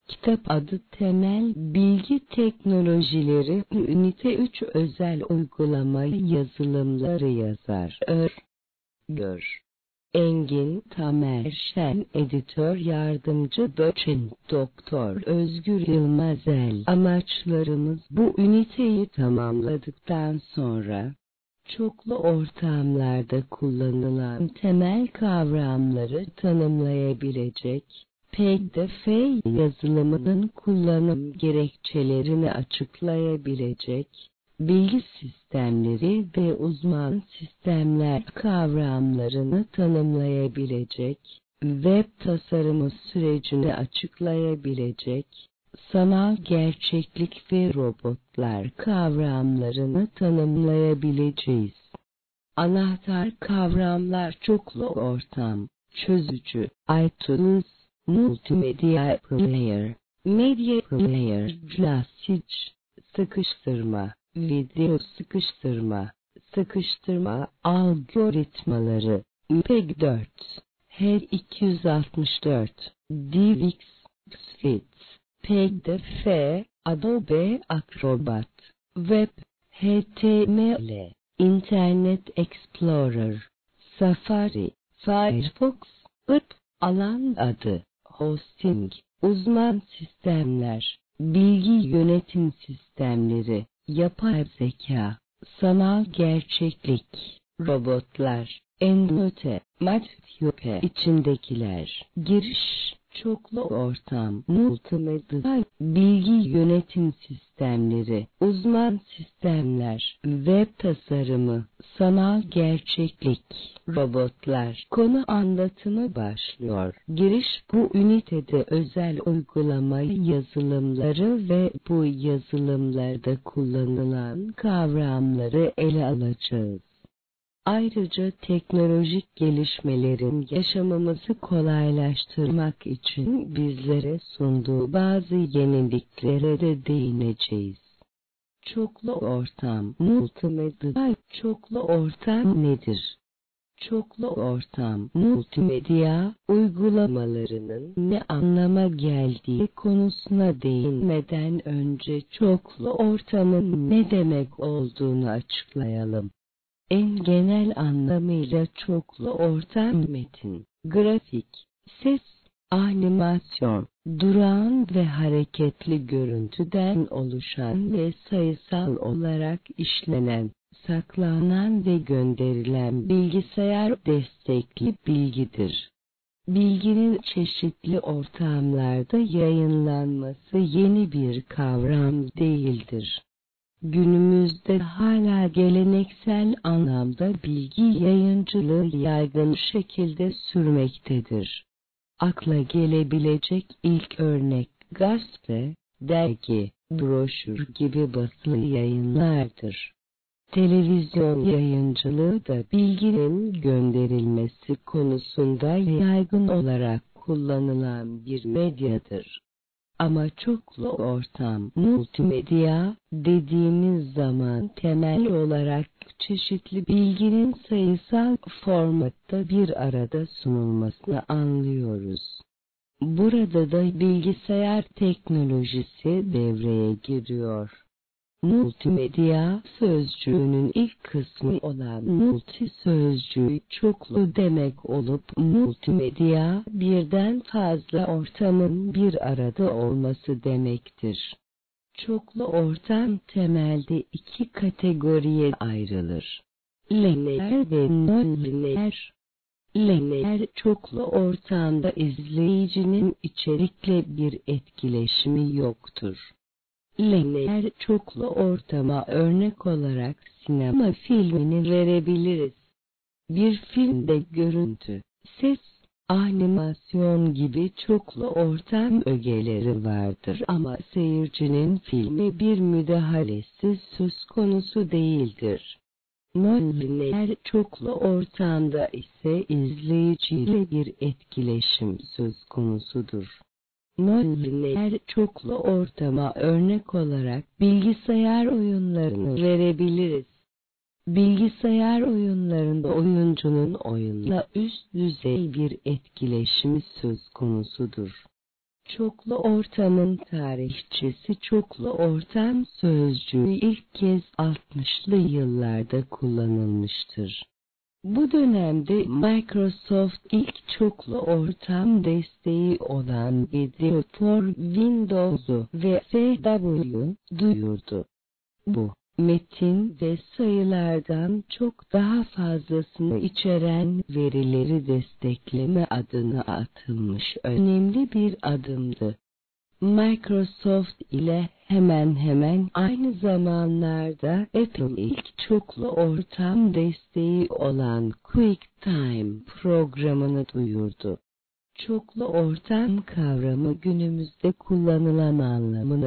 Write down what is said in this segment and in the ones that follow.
Kitap adı Temel Bilgi Teknolojileri, Ünite 3 Özel Uygulama Yazılımları yazar. Gör. Engin Tamer Şen, Editör Yardımcı Doçent Doktor Özgür Yılmazel. Amaçlarımız bu üniteyi tamamladıktan sonra çoklu ortamlarda kullanılan temel kavramları tanımlayabilecek, PDF yazılımının kullanım gerekçelerini açıklayabilecek, bilgi sistemleri ve uzman sistemler kavramlarını tanımlayabilecek, web tasarımı sürecini açıklayabilecek, sanal gerçeklik ve robotlar kavramlarını tanımlayabileceğiz. Anahtar kavramlar çoklu ortam, çözücü, iTunes, multimedya player, media player, joystick, sıkıştırma, video sıkıştırma, algoritmaları, MPEG-4, H264, DivX, Suite, PDF, Adobe Acrobat, Web, HTML, Internet Explorer, Safari, Firefox, alan adı, hosting, uzman sistemler, bilgi yönetim sistemleri, yapay zeka, sanal gerçeklik, robotlar, ennote, matyope içindekiler, giriş, çoklu ortam, multimedya, bilgi yönetim sistemleri, uzman sistemler, web tasarımı, sanal gerçeklik, robotlar. Konu anlatımı başlıyor. Giriş, bu ünitede özel uygulama yazılımları ve bu yazılımlarda kullanılan kavramları ele alacağız. Ayrıca teknolojik gelişmelerin yaşamımızı kolaylaştırmak için bizlere sunduğu bazı yeniliklere de değineceğiz. Çoklu ortam, multimedya, çoklu ortam nedir? Çoklu ortam, multimedya, uygulamalarının ne anlama geldiği konusuna değinmeden önce çoklu ortamın ne demek olduğunu açıklayalım. En genel anlamıyla çoklu ortam metin, grafik, ses, animasyon, durağan ve hareketli görüntüden oluşan ve sayısal olarak işlenen, saklanan ve gönderilen bilgisayar destekli bilgidir. Bilginin çeşitli ortamlarda yayınlanması yeni bir kavram değildir. Günümüzde hala geleneksel anlamda bilgi yayıncılığı yaygın şekilde sürmektedir. Akla gelebilecek ilk örnek gazete, dergi, broşür gibi basılı yayınlardır. Televizyon yayıncılığı da bilginin gönderilmesi konusunda yaygın olarak kullanılan bir medyadır. Ama çoklu ortam, multimedya dediğimiz zaman temel olarak çeşitli bilginin sayısal formatta bir arada sunulmasını anlıyoruz. Burada da bilgisayar teknolojisi devreye giriyor. Multimedya sözcüğünün ilk kısmı olan multi sözcüğü çoklu demek olup multimedya birden fazla ortamın bir arada olması demektir. Çoklu ortam temelde iki kategoriye ayrılır. Lineer ve non-lineer. Lineer çoklu ortamda izleyicinin içerikle bir etkileşimi yoktur. Lineer çoklu ortama örnek olarak sinema filmini verebiliriz. Bir filmde görüntü, ses, animasyon gibi çoklu ortam ögeleri vardır ama seyircinin filme bir müdahalesi söz konusu değildir. Non-lineer çoklu ortamda ise izleyiciyle bir etkileşim söz konusudur. Non-lineer çoklu ortama örnek olarak bilgisayar oyunlarını verebiliriz. Bilgisayar oyunlarında oyuncunun oyunla üst düzey bir etkileşimi söz konusudur. Çoklu ortamın tarihçesi çoklu ortam sözcüğü ilk kez 60'lı yıllarda kullanılmıştır. Bu dönemde Microsoft ilk çoklu ortam desteği olan Video for Windows'u ve FW'yu duyurdu. Bu, metin ve sayılardan çok daha fazlasını içeren verileri destekleme adına atılmış önemli bir adımdı. Microsoft ile hemen hemen aynı zamanlarda Apple ilk çoklu ortam desteği olan QuickTime programını duyurdu. Çoklu ortam kavramı günümüzde kullanılan anlamını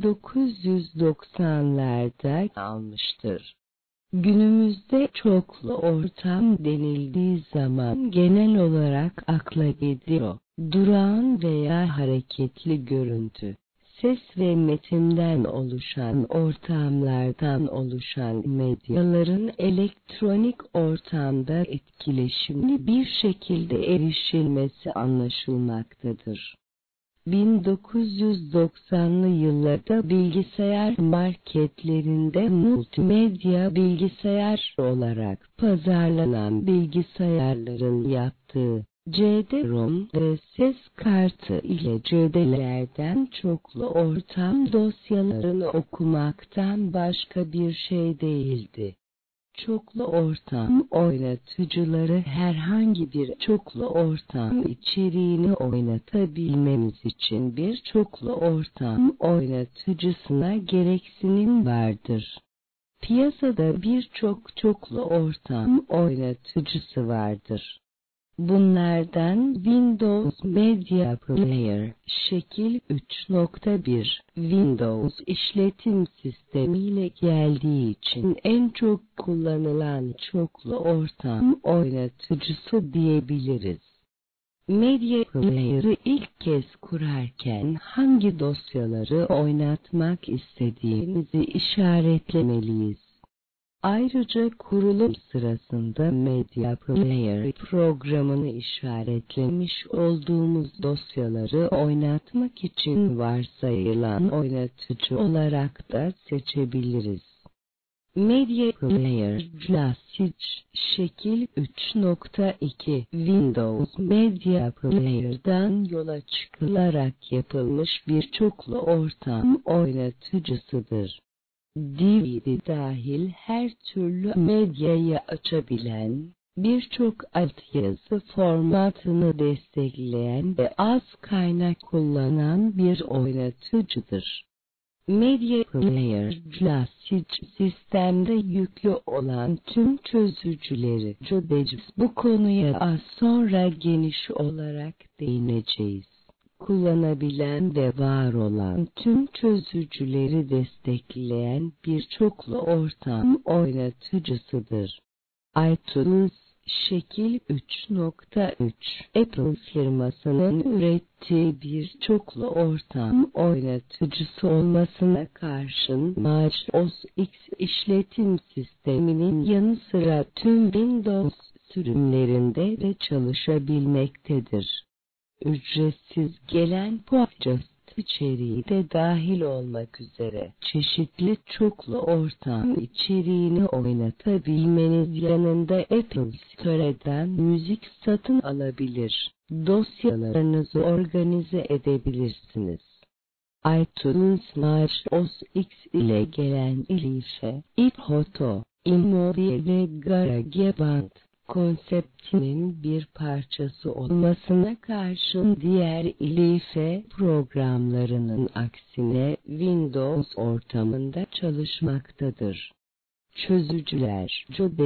1990'larda almıştır. Günümüzde çoklu ortam denildiği zaman genel olarak akla geliyor. Durağan veya hareketli görüntü, ses ve metinden oluşan ortamlardan oluşan medyaların elektronik ortamda etkileşimli bir şekilde erişilmesi anlaşılmaktadır. 1990'lı yıllarda bilgisayar marketlerinde multimedya bilgisayar olarak pazarlanan bilgisayarların yaptığı CD-ROM ve ses kartı ile CD'lerden çoklu ortam dosyalarını okumaktan başka bir şey değildi. Çoklu ortam oynatıcıları herhangi bir çoklu ortam içeriğini oynatabilmemiz için bir çoklu ortam oynatıcısına gereksinim vardır. Piyasada birçok çoklu ortam oynatıcısı vardır. Bunlardan Windows Media Player, şekil 3.1, Windows işletim sistemiyle geldiği için en çok kullanılan çoklu ortam oynatıcısı diyebiliriz. Media Player'ı ilk kez kurarken hangi dosyaları oynatmak istediğimizi işaretlemeliyiz. Ayrıca kurulum sırasında Media Player programını işaretlemiş olduğumuz dosyaları oynatmak için varsayılan oynatıcı olarak da seçebiliriz. Media Player Classic, şekil 3.2, Windows Media Player'dan yola çıkılarak yapılmış bir çoklu ortam oynatıcısıdır. DVD dahil her türlü medyayı açabilen, birçok altyazı formatını destekleyen ve az kaynak kullanan bir oynatıcıdır. Media Player Classic sistemde yüklü olan tüm çözücüleri çözeceğiz. Bu konuya az sonra geniş olarak değineceğiz. Kullanabilen ve var olan tüm çözücüleri destekleyen bir çoklu ortam oynatıcısıdır. iTunes, şekil 3.3, Apple firmasının ürettiği bir çoklu ortam oynatıcısı olmasına karşın Mac OS X işletim sisteminin yanı sıra tüm Windows sürümlerinde de çalışabilmektedir. Ücretsiz gelen podcast içeriği de dahil olmak üzere çeşitli çoklu ortam içeriğini oynatabilmeniz yanında Apple Store'dan müzik satın alabilir, dosyalarınızı organize edebilirsiniz. iTunes Mac OS X ile gelen Ilife, iPhoto, iMovie ve GarageBand konseptinin bir parçası olmasına karşın diğer Ilife programlarının aksine Windows ortamında çalışmaktadır. Çözücüler,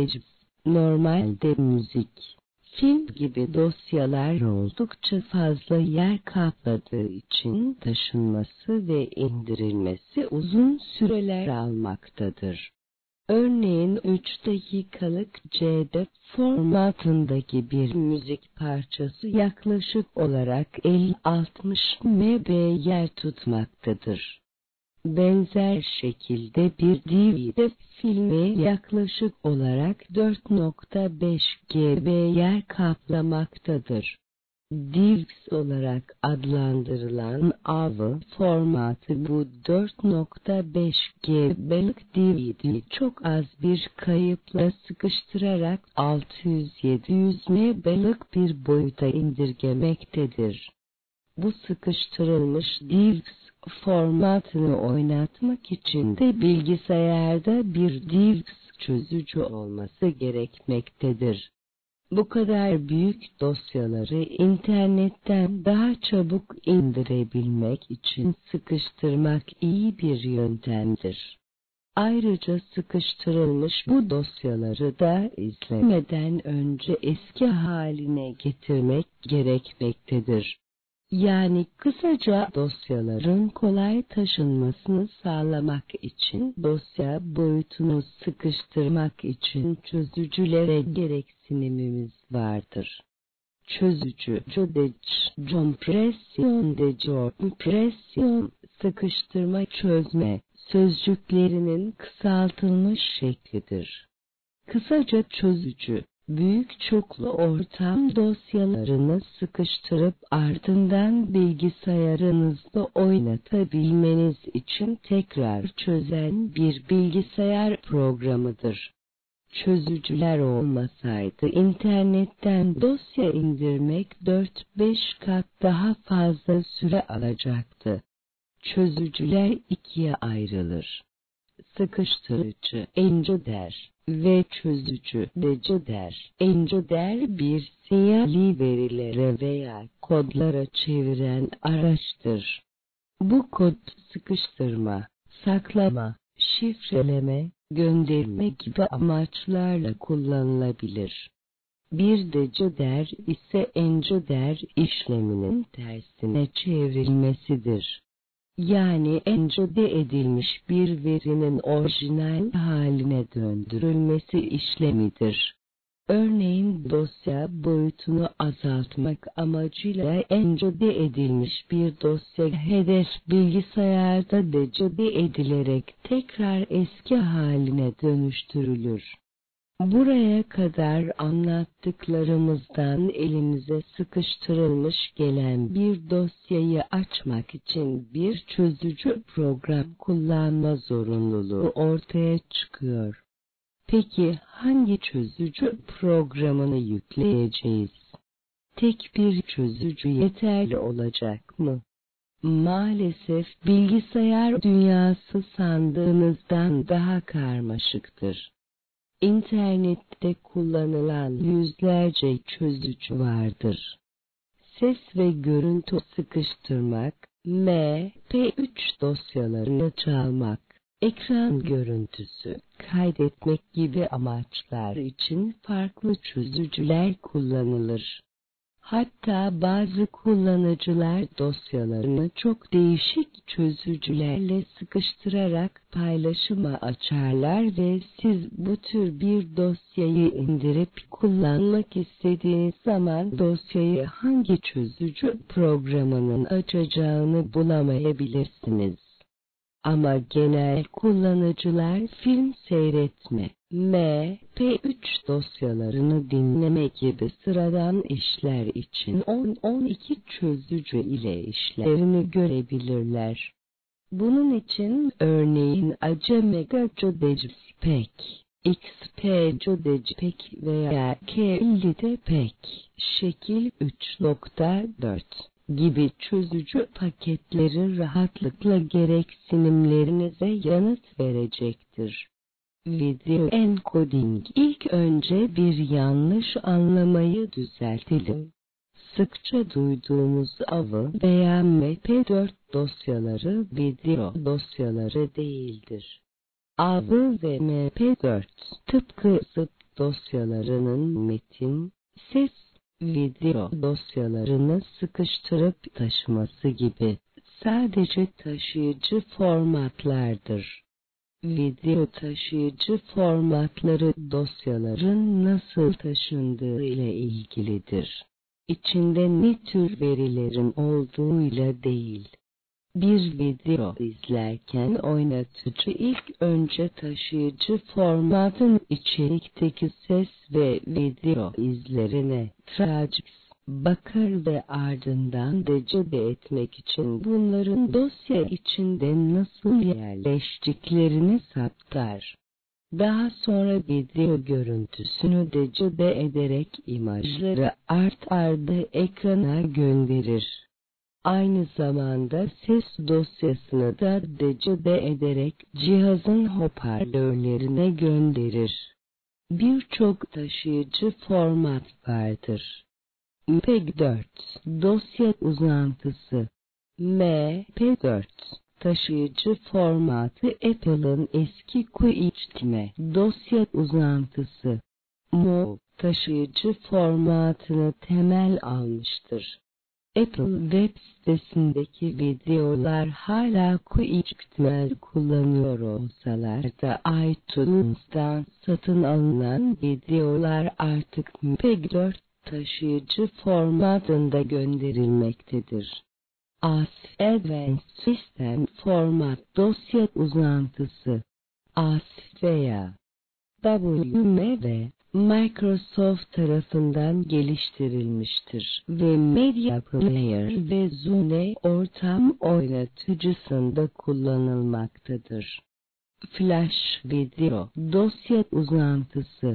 normalde müzik, film gibi dosyalar oldukça fazla yer kapladığı için taşınması ve indirilmesi uzun süreler almaktadır. Örneğin 3 dakikalık CD formatındaki bir müzik parçası yaklaşık olarak 50-60 MB yer tutmaktadır. Benzer şekilde bir DVD filmi yaklaşık olarak 4.5 GB yer kaplamaktadır. DivX olarak adlandırılan AV formatı bu 4.5 GB'lık DVD'yi çok az bir kayıpla sıkıştırarak 600-700 MB'lık bir boyuta indirgemektedir. Bu sıkıştırılmış DivX formatını oynatmak için de bilgisayarda bir DivX çözücü olması gerekmektedir. Bu kadar büyük dosyaları internetten daha çabuk indirebilmek için sıkıştırmak iyi bir yöntemdir. Ayrıca sıkıştırılmış bu dosyaları da izlemeden önce eski haline getirmek gerekmektedir. Yani kısaca dosyaların kolay taşınmasını sağlamak için dosya boyutunu sıkıştırmak için çözücülere gereksinimimiz vardır. Çözücü, compression, sıkıştırma, çözme sözcüklerinin kısaltılmış şeklidir. Kısaca çözücü, büyük çoklu ortam dosyalarını sıkıştırıp ardından bilgisayarınızda oynatabilmeniz için tekrar çözen bir bilgisayar programıdır. Çözücüler olmasaydı internetten dosya indirmek 4-5 kat daha fazla süre alacaktı. Çözücüler ikiye ayrılır. Sıkıştırıcı, encoder ve çözücü, decoder. Encoder bir sinyali verilere veya kodlara çeviren araçtır. Bu kod sıkıştırma, saklama, şifreleme, gönderme gibi amaçlarla kullanılabilir. Bir decoder ise encoder işleminin tersine çevrilmesidir. Yani encode edilmiş bir verinin orijinal haline döndürülmesi işlemidir. Örneğin dosya boyutunu azaltmak amacıyla encode edilmiş bir dosya hedef bilgisayarda decode edilerek tekrar eski haline dönüştürülür. Buraya kadar anlattıklarımızdan elimize sıkıştırılmış gelen bir dosyayı açmak için bir çözücü program kullanma zorunluluğu ortaya çıkıyor. Peki hangi çözücü programını yükleyeceğiz? Tek bir çözücü yeterli olacak mı? Maalesef bilgisayar dünyası sandığınızdan daha karmaşıktır. İnternette kullanılan yüzlerce çözücü vardır. Ses ve görüntü sıkıştırmak, MP3 dosyalarını çalmak, ekran görüntüsü kaydetmek gibi amaçlar için farklı çözücüler kullanılır. Hatta bazı kullanıcılar dosyalarını çok değişik çözücülerle sıkıştırarak paylaşıma açarlar ve siz bu tür bir dosyayı indirip kullanmak istediğiniz zaman dosyayı hangi çözücü programının açacağını bulamayabilirsiniz. Ama genel kullanıcılar film seyretme, MP3 dosyalarını dinleme gibi sıradan işler için 10-12 çözücü ile işlerini görebilirler. Bunun için örneğin Acemega Codecpek, XP Codecpek veya K50'de şekil 3.4 gibi çözücü paketleri rahatlıkla gereksinimlerinize yanıt verecektir. Video encoding. İlk önce bir yanlış anlamayı düzeltelim. Sıkça duyduğumuz AV veya MP4 dosyaları video dosyaları değildir. AV ve MP4 tıpkı zip dosyalarının metin, ses, video dosyalarını sıkıştırıp taşıması gibi sadece taşıyıcı formatlardır. Video taşıyıcı formatları dosyaların nasıl taşındığı ile ilgilidir. İçinde ne tür verilerin olduğuyla değil. Bir video izlerken oynatıcı ilk önce taşıyıcı formatın içerikteki ses ve video izlerine, transcripts bakar ve ardından decode etmek için bunların dosya içinde nasıl yerleştiklerini saptar. Daha sonra video görüntüsünü decode ederek imajları art arda ekrana gönderir. Aynı zamanda ses dosyasını da decode ederek cihazın hoparlörlerine gönderir. Birçok taşıyıcı format vardır. MP4 dosya uzantısı. MP4 taşıyıcı formatı Apple'ın eski QHTML dosya uzantısı. MOV taşıyıcı formatını temel almıştır. Apple web sitesindeki videolar hala QHTML kullanıyor olsalar da iTunes'dan satın alınan videolar artık MP4 taşıyıcı formatında gönderilmektedir. ASF Advanced System Format dosya uzantısı ASF veya WMV Microsoft tarafından geliştirilmiştir ve Media Player ve Zune ortam oynatıcısında kullanılmaktadır. Flash Video dosya uzantısı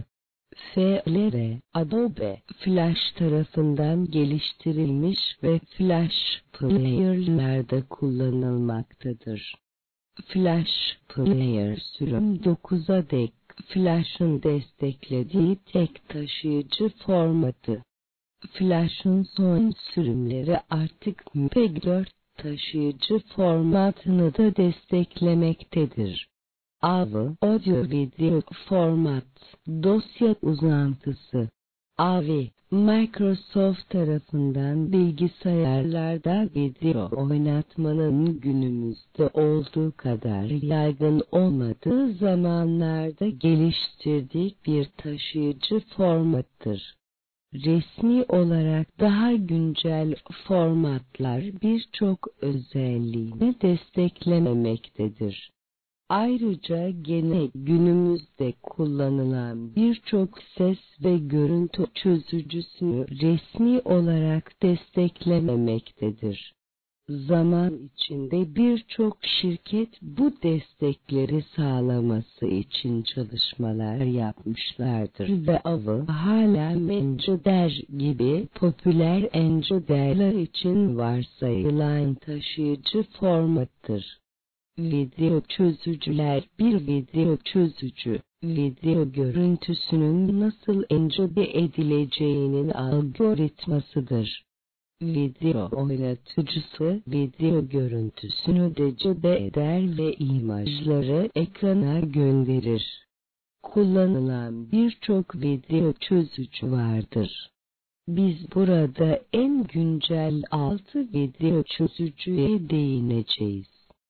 FL Adobe Flash tarafından geliştirilmiş ve Flash Player'larda kullanılmaktadır. Flash Player sürüm 9'a dek Flash'ın desteklediği tek taşıyıcı formatı. Flash'ın son sürümleri artık MP4 taşıyıcı formatını da desteklemektedir. AV Audio Video Format dosya uzantısı AV Microsoft tarafından bilgisayarlarda video oynatmanın günümüzde olduğu kadar yaygın olmadığı zamanlarda geliştirdiği bir taşıyıcı formattır. Resmi olarak daha güncel formatlar birçok özelliğini desteklememektedir. Ayrıca gene günümüzde kullanılan birçok ses ve görüntü çözücüsünü resmi olarak desteklememektedir. Zaman içinde birçok şirket bu destekleri sağlaması için çalışmalar yapmışlardır ve AV'ı hala encoder gibi popüler encoderler için varsayılan taşıyıcı formattır. Video çözücüler bir video çözücü, video görüntüsünün nasıl encode edileceğinin algoritmasıdır. Video oynatıcısı video görüntüsünü decode eder ve imajları ekrana gönderir. Kullanılan birçok video çözücü vardır. Biz burada en güncel 6 video çözücüye değineceğiz.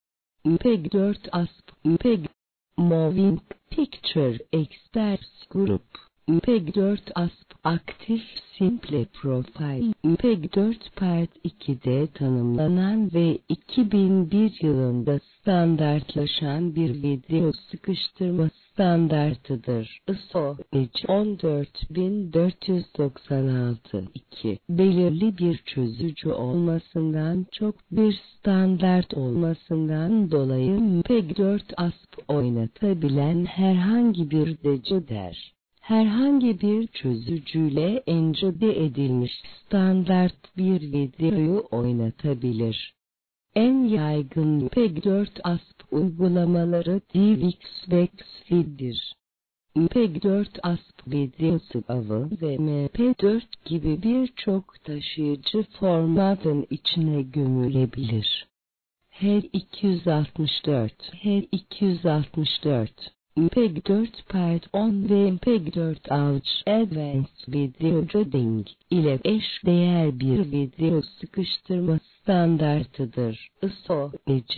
MP4 ASP, Moving Picture Experts Group, MP4 ASP Active Simple Profile, MP4 Part 2'de tanımlanan ve 2001 yılında standartlaşan bir video sıkıştırma standartıdır. ISO 14496 2. Belirli bir çözücü olmasından çok bir standart olmasından dolayı MP4 ASP oynatabilen herhangi bir decoder, herhangi bir çözücüyle encode edilmiş standart bir videoyu oynatabilir. En yaygın MP4 ASP uygulamaları DivX ve Xvid'dir. MP4 ASP videosu AV ve MP4 gibi birçok taşıyıcı formatın içine gömülebilir. Her 264, MP4 Part 10 ve MP4 Average Advanced Video Coding ile eşdeğer bir video sıkıştırma standartıdır. ISO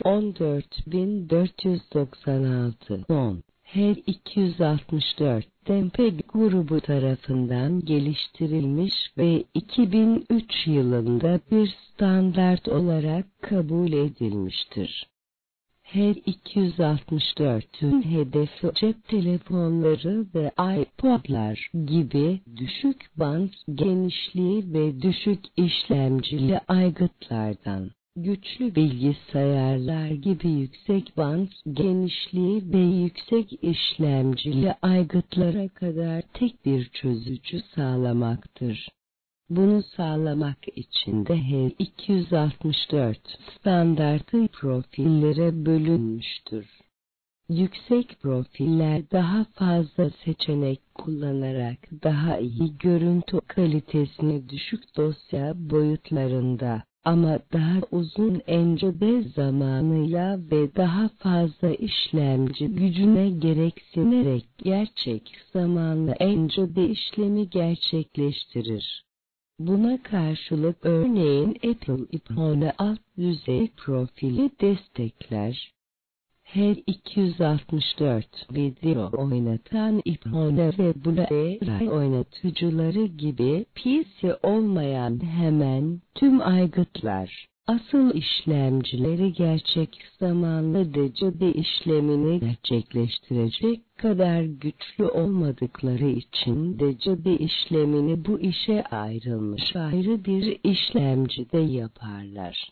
14496 10. Her 264 MPEG grubu tarafından geliştirilmiş ve 2003 yılında bir standart olarak kabul edilmiştir. H264'ün hedefi cep telefonları ve iPod'lar gibi düşük band genişliği ve düşük işlemcili aygıtlardan, güçlü bilgisayarlar gibi yüksek band genişliği ve yüksek işlemcili aygıtlara kadar tek bir çözücü sağlamaktır. Bunu sağlamak için de H264 standartı profillere bölünmüştür. Yüksek profiller daha fazla seçenek kullanarak daha iyi görüntü kalitesini düşük dosya boyutlarında ama daha uzun encode zamanıyla ve daha fazla işlemci gücüne gereksinerek gerçek zamanlı encode işlemi gerçekleştirir. Buna karşılık örneğin Apple iPhone alt düzey profili destekler. Her 264 video oynatan iPhone ve Blu-ray oynatıcıları gibi PC olmayan hemen tüm aygıtlar, asıl işlemcileri gerçek zamanlı decode işlemini gerçekleştirecek kadar güçlü olmadıkları için decode işlemini bu işe ayrılmış ayrı bir işlemcide yaparlar.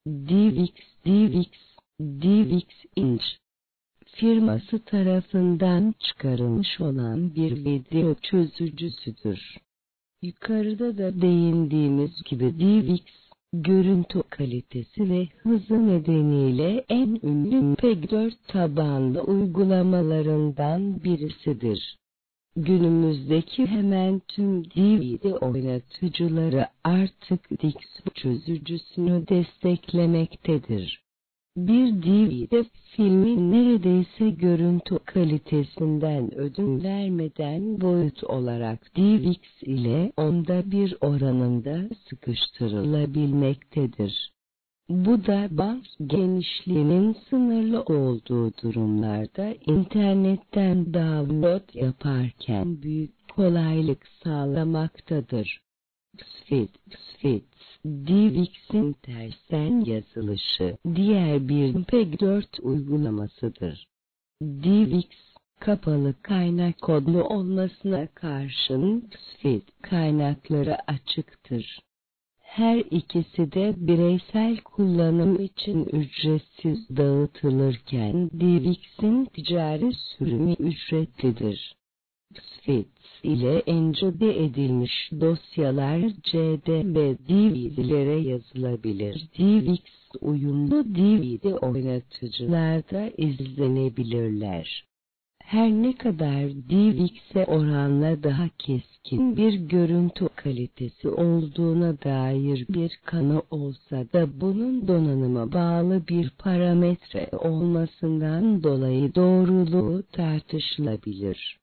DivX Inc. firması tarafından çıkarılmış olan bir video çözücüsüdür. Yukarıda da değindiğimiz gibi DivX, görüntü kalitesi ve hızı nedeniyle en ünlü MPEG-4 tabanlı uygulamalarından birisidir. Günümüzdeki hemen tüm DVD oynatıcıları artık DivX çözücüsünü desteklemektedir. Bir DVD filmi neredeyse görüntü kalitesinden ödün vermeden boyut olarak DivX ile 1/10 oranında sıkıştırılabilmektedir. Bu da band genişliğinin sınırlı olduğu durumlarda internetten download yaparken büyük kolaylık sağlamaktadır. XFIT, DivX'in tersten yazılışı, diğer bir MPEG-4 uygulamasıdır. DivX, kapalı kaynak kodlu olmasına karşın XFIT kaynakları açıktır. Her ikisi de bireysel kullanım için ücretsiz dağıtılırken DivX'in ticari sürümü ücretlidir. XFIT ile encode edilmiş dosyalar CD ve DVD'lere yazılabilir. DivX uyumlu DVD oynatıcılarda izlenebilirler. Her ne kadar DivX'e oranla daha keskin bir görüntü kalitesi olduğuna dair bir kanı olsa da bunun donanıma bağlı bir parametre olmasından dolayı doğruluğu tartışılabilir.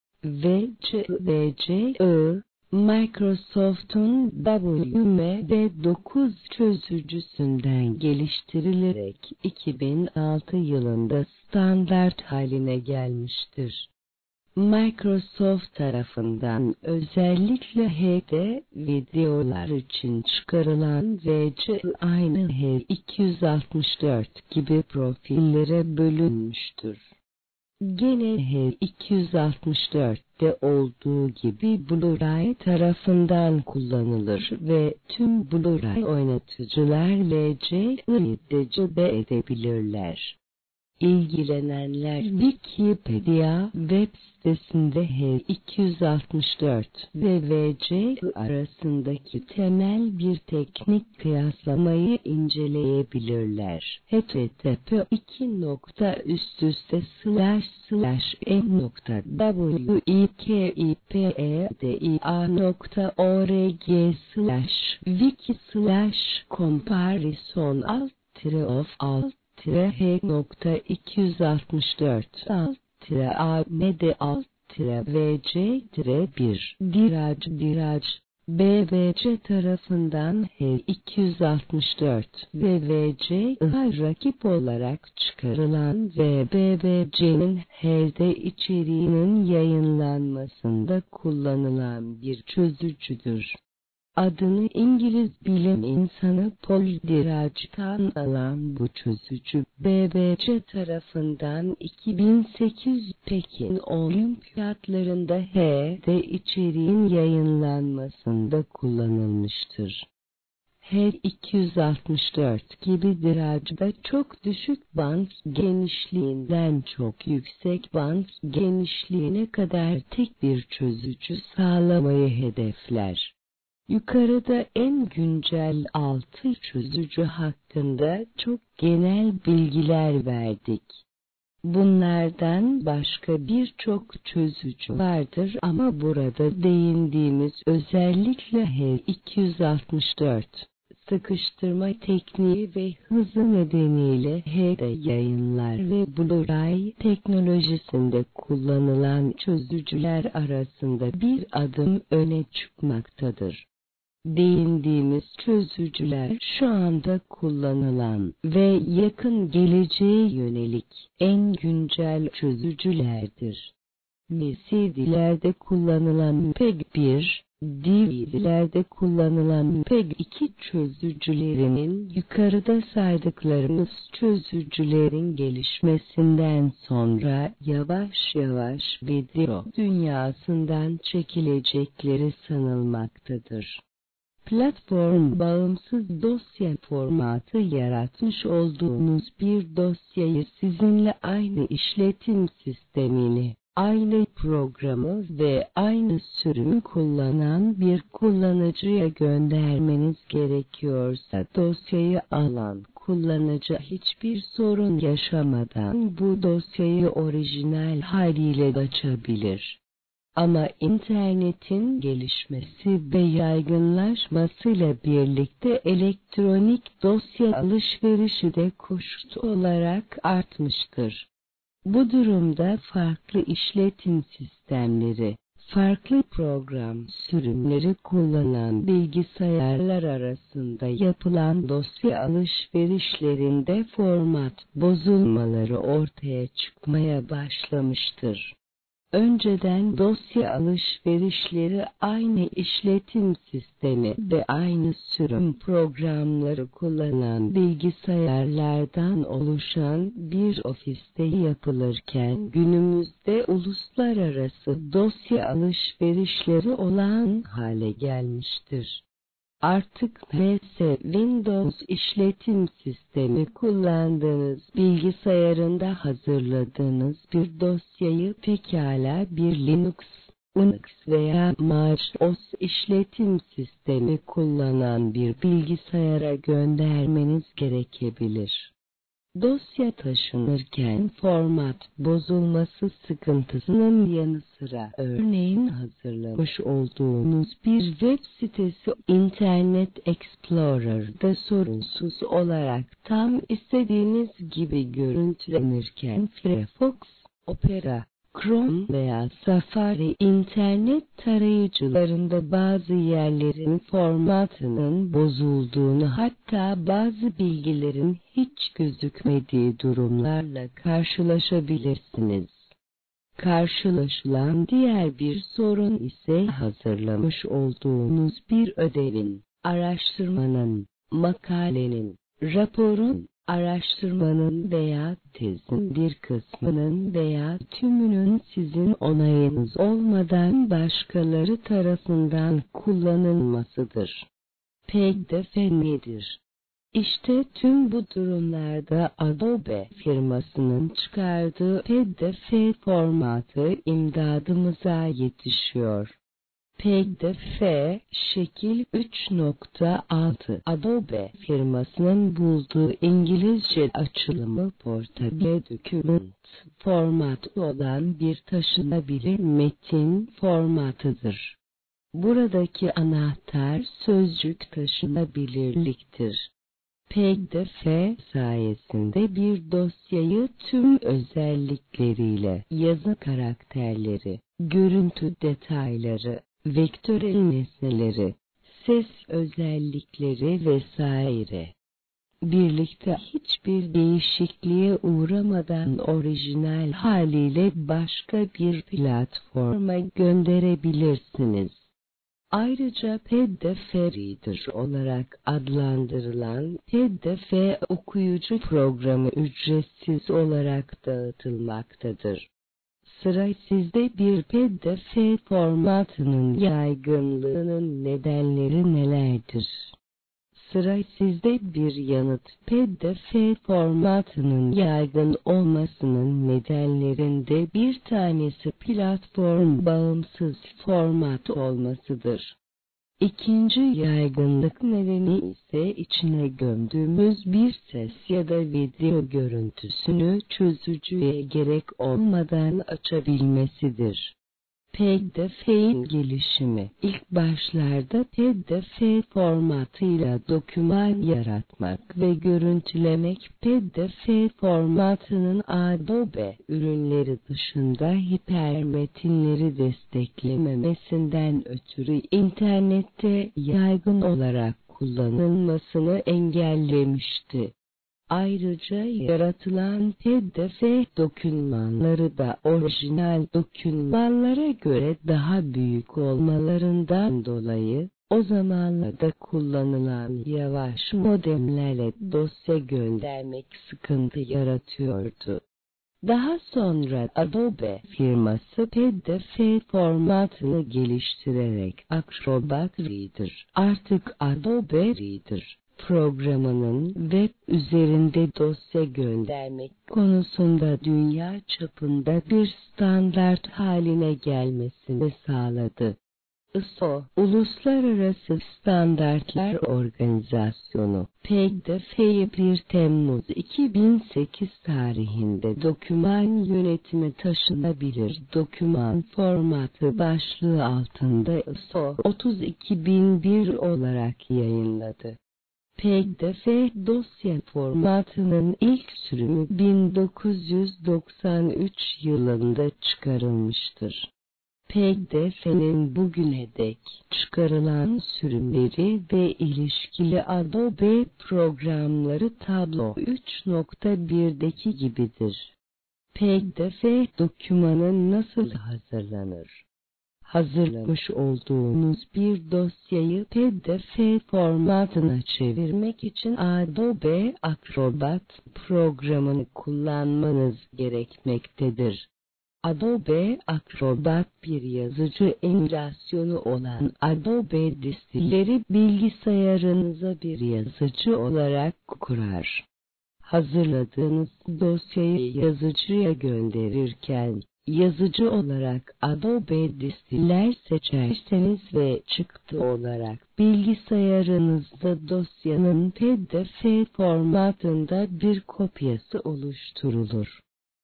VCE, Microsoft'un WMD9 çözücüsünden geliştirilerek 2006 yılında standart haline gelmiştir. Microsoft tarafından özellikle HD videolar için çıkarılan VCE aynı H264 gibi profillere bölünmüştür. Gene H264'te olduğu gibi Blu-ray tarafından kullanılır ve tüm Blu-ray oynatıcılar VCE'yi decode edebilirler. İlgilenenler Wikipedia web sitesinde H264 ve VCE arasındaki temel bir teknik kıyaslamayı inceleyebilirler. http://m.wiki/comparison-of H264-AMD-VC-1 Dirac BVC tarafından H264 ve VCE'ye rakip olarak çıkarılan ve BVC'nin HD içeriğinin yayınlanmasında kullanılan bir çözücüdür. Adını İngiliz bilim insanı Paul Diraç'tan alan bu çözücü, BBC tarafından 2008 Pekin Olimpiyatlarında HD içeriğin yayınlanmasında kullanılmıştır. H264 gibi diracda çok düşük band genişliğinden çok yüksek band genişliğine kadar tek bir çözücü sağlamayı hedefler. Yukarıda en güncel 6 çözücü hakkında çok genel bilgiler verdik. Bunlardan başka birçok çözücü vardır ama burada değindiğimiz özellikle H264, sıkıştırma tekniği ve hızı nedeniyle HD yayınlar ve Blu-ray teknolojisinde kullanılan çözücüler arasında bir adım öne çıkmaktadır. Değindiğimiz çözücüler şu anda kullanılan ve yakın geleceğe yönelik en güncel çözücülerdir. CD'lerde kullanılan PEG-1, DVD'lerde kullanılan PEG-2 çözücülerinin yukarıda saydıklarımız çözücülerin gelişmesinden sonra yavaş yavaş video dünyasından çekilecekleri sanılmaktadır. Platform bağımsız dosya formatı yaratmış olduğunuz bir dosyayı sizinle aynı işletim sistemini, aynı programı ve aynı sürümü kullanan bir kullanıcıya göndermeniz gerekiyorsa dosyayı alan kullanıcı hiçbir sorun yaşamadan bu dosyayı orijinal haliyle açabilir. Ama internetin gelişmesi ve yaygınlaşmasıyla birlikte elektronik dosya alışverişi de koşut olarak artmıştır. Bu durumda farklı işletim sistemleri, farklı program sürümleri kullanan bilgisayarlar arasında yapılan dosya alışverişlerinde format bozulmaları ortaya çıkmaya başlamıştır. Önceden dosya alışverişleri aynı işletim sistemi ve aynı sürüm programları kullanan bilgisayarlardan oluşan bir ofiste yapılırken günümüzde uluslararası dosya alışverişleri olağan hale gelmiştir. Artık MS Windows işletim sistemi kullandığınız bilgisayarında hazırladığınız bir dosyayı pekala bir Linux, Unix veya MacOS işletim sistemi kullanan bir bilgisayara göndermeniz gerekebilir. Dosya taşınırken format bozulması sıkıntısının yanı sıra örneğin hazırlamış olduğunuz bir web sitesi Internet Explorer'da sorunsuz olarak tam istediğiniz gibi görüntülenirken Firefox, Opera, Chrome veya Safari internet tarayıcılarında bazı yerlerin formatının bozulduğunu hatta bazı bilgilerin hiç gözükmediği durumlarla karşılaşabilirsiniz. Karşılaşılan diğer bir sorun ise hazırlamış olduğunuz bir ödevin, araştırmanın, makalenin, raporun, araştırmanın veya tezin bir kısmının veya tümünün sizin onayınız olmadan başkaları tarafından kullanılmasıdır. PDF nedir? İşte tüm bu durumlarda Adobe firmasının çıkardığı PDF formatı imdadımıza yetişiyor. PDF şekil 3.6 Adobe firmasının bulduğu İngilizce açılımı Portable Document formatı olan bir taşınabilir metin formatıdır. Buradaki anahtar sözcük taşınabilirliktir. PDF sayesinde bir dosyayı tüm özellikleriyle, yazı karakterleri, görüntü detayları, vektörel nesneleri, ses özellikleri vesaire birlikte hiçbir değişikliğe uğramadan orijinal haliyle başka bir platforma gönderebilirsiniz. Ayrıca PDF Reader olarak adlandırılan PDF okuyucu programı ücretsiz olarak dağıtılmaktadır. Sıra sizde bir PDF formatının yaygınlığının nedenleri nelerdir? Sıra sizde bir yanıt. PDF formatının yaygın olmasının nedenlerinde bir tanesi platform bağımsız format olmasıdır. İkinci yaygınlık nedeni ise içine gömdüğümüz bir ses ya da video görüntüsünü çözücüye gerek olmadan açabilmesidir. PDF'in gelişimi ilk başlarda PDF formatıyla doküman yaratmak ve görüntülemek PDF formatının Adobe ürünleri dışında hipermetinleri desteklememesinden ötürü internette yaygın olarak kullanılmasını engellemişti. Ayrıca yaratılan PDF dokümanları da orijinal dokümanlara göre daha büyük olmalarından dolayı, o zamanlarda kullanılan yavaş modemlerle dosya göndermek sıkıntı yaratıyordu. Daha sonra Adobe firması PDF formatını geliştirerek Acrobat Reader, artık Adobe Reader programının web üzerinde dosya göndermek konusunda dünya çapında bir standart haline gelmesini sağladı. ISO, Uluslararası Standartlar Organizasyonu, PDF'yi 1 Temmuz 2008 tarihinde doküman yönetimi taşınabilir doküman formatı başlığı altında ISO 32001 olarak yayınladı. PDF dosya formatının ilk sürümü 1993 yılında çıkarılmıştır. PDF'nin bugüne dek çıkarılan sürümleri ve ilişkili Adobe programları Tablo 3.1'deki gibidir. PDF dokümanı nasıl hazırlanır? Hazırlamış olduğunuz bir dosyayı PDF formatına çevirmek için Adobe Acrobat programını kullanmanız gerekmektedir. Adobe Acrobat bir yazıcı emülasyonu olan Adobe Distillery bilgisayarınıza bir yazıcı olarak kurar. Hazırladığınız dosyayı yazıcıya gönderirken, yazıcı olarak Adobe Distiller seçerseniz ve çıktı olarak bilgisayarınızda dosyanın PDF formatında bir kopyası oluşturulur.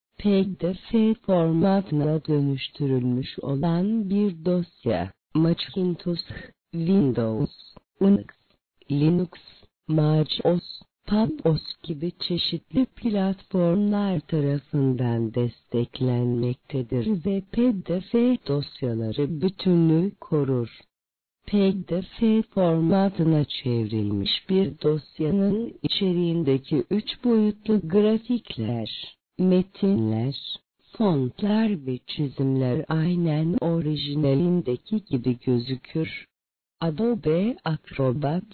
PDF formatına dönüştürülmüş olan bir dosya, Macintosh, Windows, Unix, Linux, MacOS, PubOS gibi çeşitli platformlar tarafından desteklenmektedir ve PDF dosyaları bütünlüğü korur. PDF formatına çevrilmiş bir dosyanın içeriğindeki 3 boyutlu grafikler, metinler, fontlar ve çizimler aynen orijinalindeki gibi gözükür. Adobe Acrobat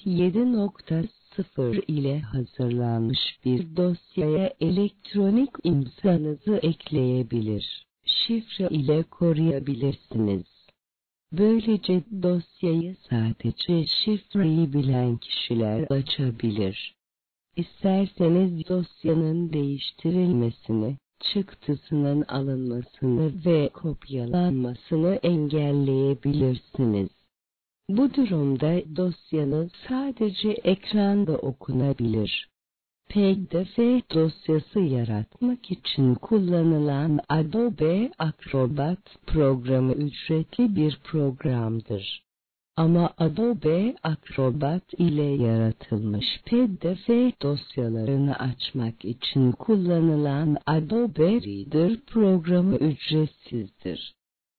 7.0 ile hazırlanmış bir dosyaya elektronik imzanızı ekleyebilir, şifre ile koruyabilirsiniz. Böylece dosyayı sadece şifreyi bilen kişiler açabilir. İsterseniz dosyanın değiştirilmesini, çıktısının alınmasını ve kopyalanmasını engelleyebilirsiniz. Bu durumda dosyanız sadece ekranda okunabilir. PDF dosyası yaratmak için kullanılan Adobe Acrobat programı ücretli bir programdır. Ama Adobe Acrobat ile yaratılmış PDF dosyalarını açmak için kullanılan Adobe Reader programı ücretsizdir.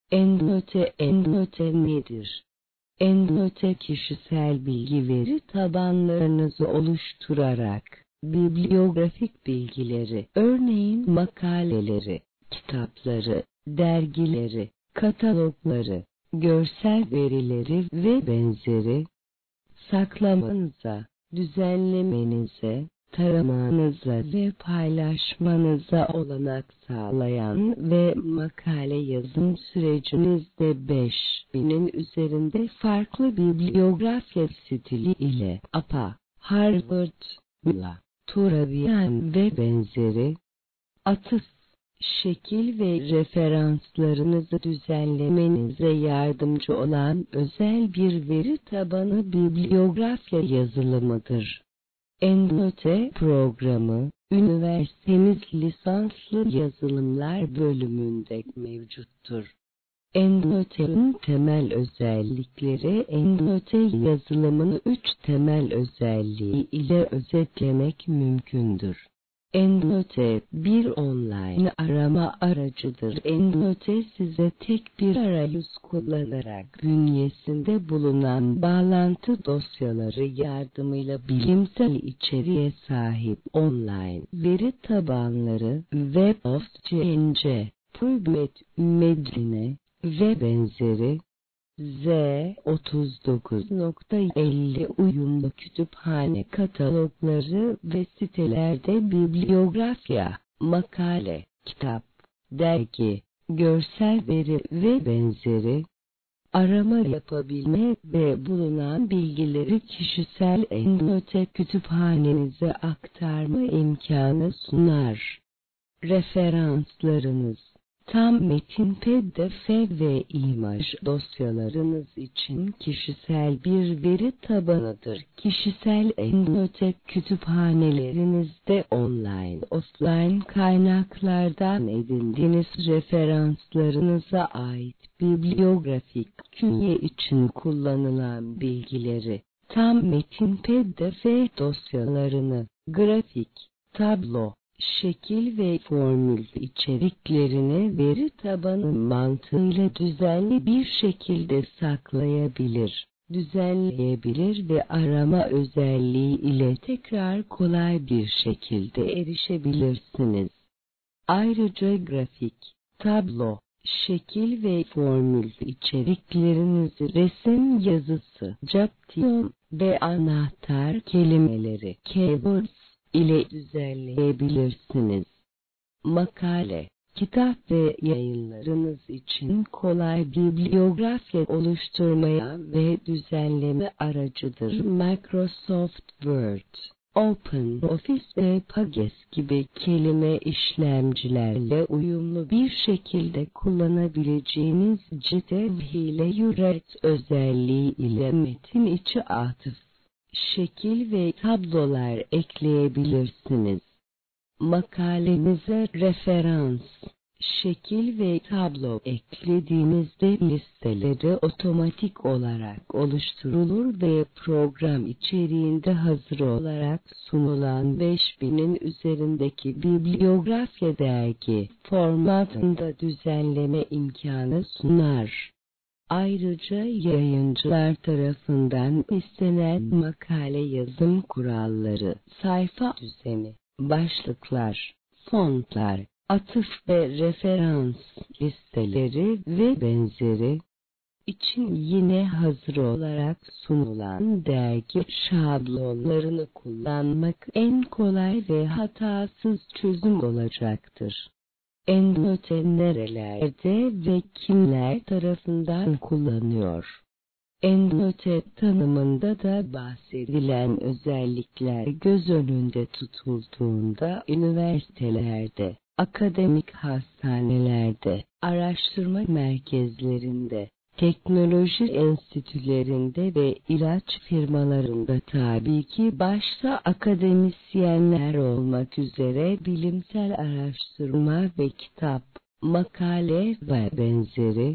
EndNote nedir? EndNote kişisel bilgi veri tabanlarınızı oluşturarak bibliografik bilgileri, örneğin makaleleri, kitapları, dergileri, katalogları, görsel verileri ve benzeri saklamanıza, düzenlemenize, taramanıza ve paylaşmanıza olanak sağlayan ve makale yazım sürecinizde 5000'in üzerinde farklı bibliografya stili ile APA, Harvard, MILA, Turabian ve benzeri atıf, şekil ve referanslarınızı düzenlemenize yardımcı olan özel bir veri tabanı bibliografya yazılımıdır. EndNote programı, üniversitemiz lisanslı yazılımlar bölümünde mevcuttur. EndNote'un temel özellikleri EndNote yazılımını 3 temel özelliği ile özetlemek mümkündür. EndNote bir online arama aracıdır. EndNote size tek bir arayüz kullanarak bünyesinde bulunan bağlantı dosyaları yardımıyla bilimsel içeriğe sahip online veri tabanları, Web of Science, PubMed, Medline ve benzeri Z39.50 uyumlu kütüphane katalogları ve sitelerde bibliografya, makale, kitap, dergi, görsel veri ve benzeri arama yapabilme ve bulunan bilgileri kişisel EndNote kütüphanenize aktarma imkanı sunar. Referanslarınız tam metin PDF ve imaj dosyalarınız için kişisel bir veri tabanıdır. Kişisel EndNote kütüphanelerinizde online, offline kaynaklardan edindiğiniz referanslarınıza ait bibliografik künye için kullanılan bilgileri, tam metin PDF dosyalarını, grafik, tablo, şekil ve formül içeriklerini veri tabanı mantığıyla düzenli bir şekilde saklayabilir, düzenleyebilir ve arama özelliği ile tekrar kolay bir şekilde erişebilirsiniz. Ayrıca grafik, tablo, şekil ve formül içeriklerinizi resim yazısı, caption ve anahtar kelimeleri, keywords ile düzenleyebilirsiniz. Makale, kitap ve yayınlarınız için kolay bibliografya oluşturmaya ve düzenleme aracıdır. Microsoft Word, OpenOffice ve Pages gibi kelime işlemcilerle uyumlu bir şekilde kullanabileceğiniz JIT hile üret özelliği ile metin içi atıf, şekil ve tablolar ekleyebilirsiniz. Makalenize referans, şekil ve tablo eklediğinizde listeleri otomatik olarak oluşturulur ve program içeriğinde hazır olarak sunulan 5000'in üzerindeki bibliografya dergi formatında düzenleme imkanı sunar. Ayrıca yayıncılar tarafından istenen makale yazım kuralları, sayfa düzeni, başlıklar, fontlar, atıf ve referans listeleri ve benzeri için yine hazır olarak sunulan dergi şablonlarını kullanmak en kolay ve hatasız çözüm olacaktır. EndNote nerelerde ve kimler tarafından kullanıyor? EndNote tanımında da bahsedilen özellikler göz önünde tutulduğunda üniversitelerde, akademik hastanelerde, araştırma merkezlerinde, teknoloji enstitülerinde ve ilaç firmalarında tabii ki başta akademisyenler olmak üzere bilimsel araştırma ve kitap, makale ve benzeri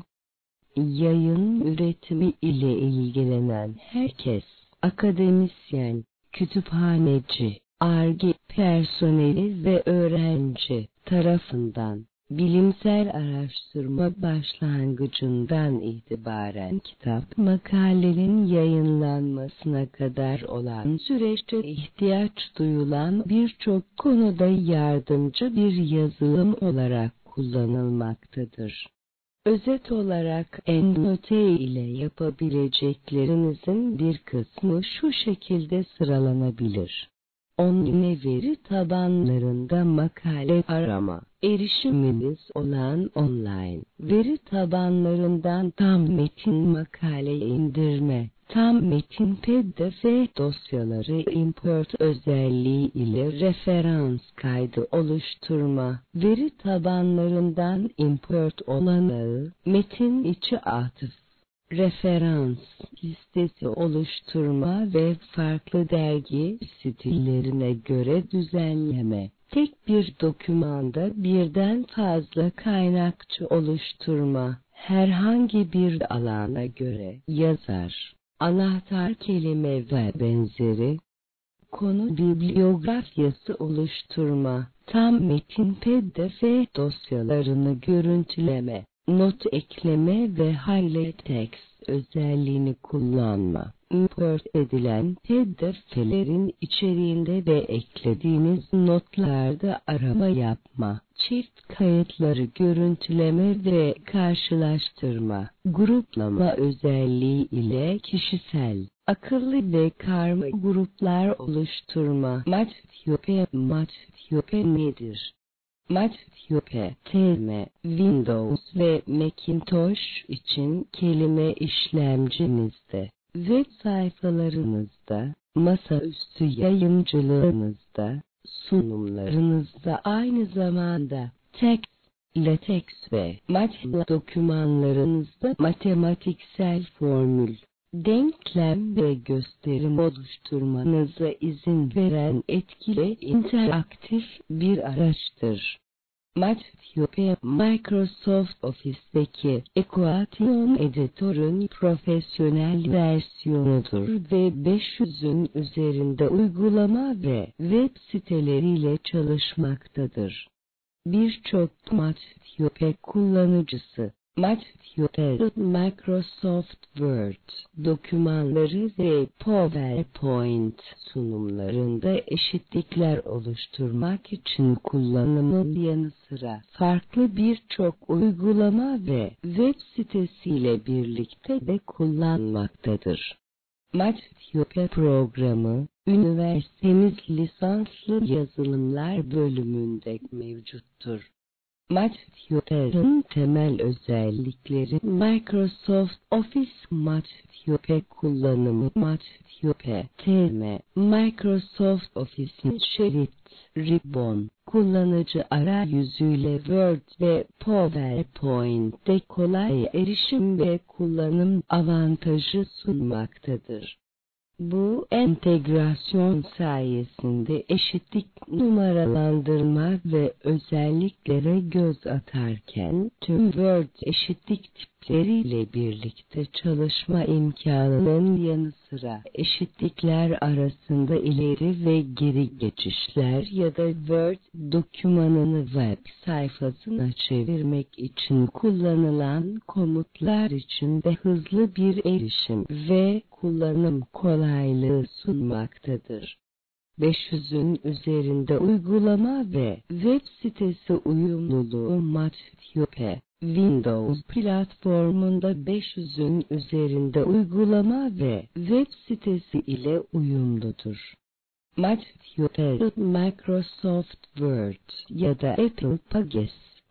yayın üretimi ile ilgilenen herkes, akademisyen, kütüphaneci, Ar-Ge personeli ve öğrenci tarafından bilimsel araştırma başlangıcından itibaren kitap makalenin yayınlanmasına kadar olan süreçte ihtiyaç duyulan birçok konuda yardımcı bir yazılım olarak kullanılmaktadır. Özet olarak EndNote ile yapabileceklerinizin bir kısmı şu şekilde sıralanabilir. Online veri tabanlarında makale arama, erişiminiz olan online veri tabanlarından tam metin makale indirme, tam metin PDF dosyaları import özelliği ile referans kaydı oluşturma, veri tabanlarından import olanağı, metin içi atıf, referans listesi oluşturma ve farklı dergi stillerine göre düzenleme. Tek bir dokümanda birden fazla kaynakçı oluşturma, herhangi bir alana göre yazar, anahtar kelime ve benzeri. Konu bibliografyası oluşturma, tam metin PDF dosyalarını görüntüleme, not ekleme ve highlight text özelliğini kullanma. Import edilen PDF'lerin içeriğinde ve eklediğiniz notlarda arama yapma, çift kayıtları görüntüleme ve karşılaştırma, gruplama özelliği ile kişisel, akıllı ve karma gruplar oluşturma. Matplotlib nedir? Matplotlib, Windows ve Macintosh için kelime işlemcinizde, web sayfalarınızda, masaüstü yayıncılığınızda, sunumlarınızda aynı zamanda text, LaTeX ve MATLAB dokümanlarınızda matematiksel formül, denklem ve gösterim oluşturmanıza izin veren etkili interaktif bir araçtır. Matplotlib, Microsoft Office'deki ekvasyon editörün profesyonel versiyonudur ve 500'ün üzerinde uygulama ve web siteleriyle çalışmaktadır. Birçok Matplotlib kullanıcısı, Matplotlib, Microsoft Word dokümanları ve PowerPoint sunumlarında eşitlikler oluşturmak için kullanımın yanı sıra farklı birçok uygulama ve web sitesiyle birlikte de kullanmaktadır. Matplotlib programı, üniversitemiz lisanslı yazılımlar bölümünde mevcuttur. Matplotlib'in temel özellikleri Microsoft Office Matplotlib kullanımı Matplotlib, Microsoft Office'in şerit, ribbon, kullanıcı arayüzüyle Word ve PowerPoint'te kolay erişim ve kullanım avantajı sunmaktadır. Bu entegrasyon sayesinde eşitlik numaralandırma ve özelliklere göz atarken tüm Word eşitlik tipleriyle birlikte çalışma imkanının yanı sıra eşitlikler arasında ileri ve geri geçişler ya da Word dokümanını web sayfasına çevirmek için kullanılan komutlar için de hızlı bir erişim ve kullanım kolaylığı sunmaktadır. 500'ün üzerinde uygulama ve web sitesi uyumluluğu Matplotlib, Windows platformunda 500'ün üzerinde uygulama ve web sitesi ile uyumludur. Matplotlib, Microsoft Word ya da Apple Pages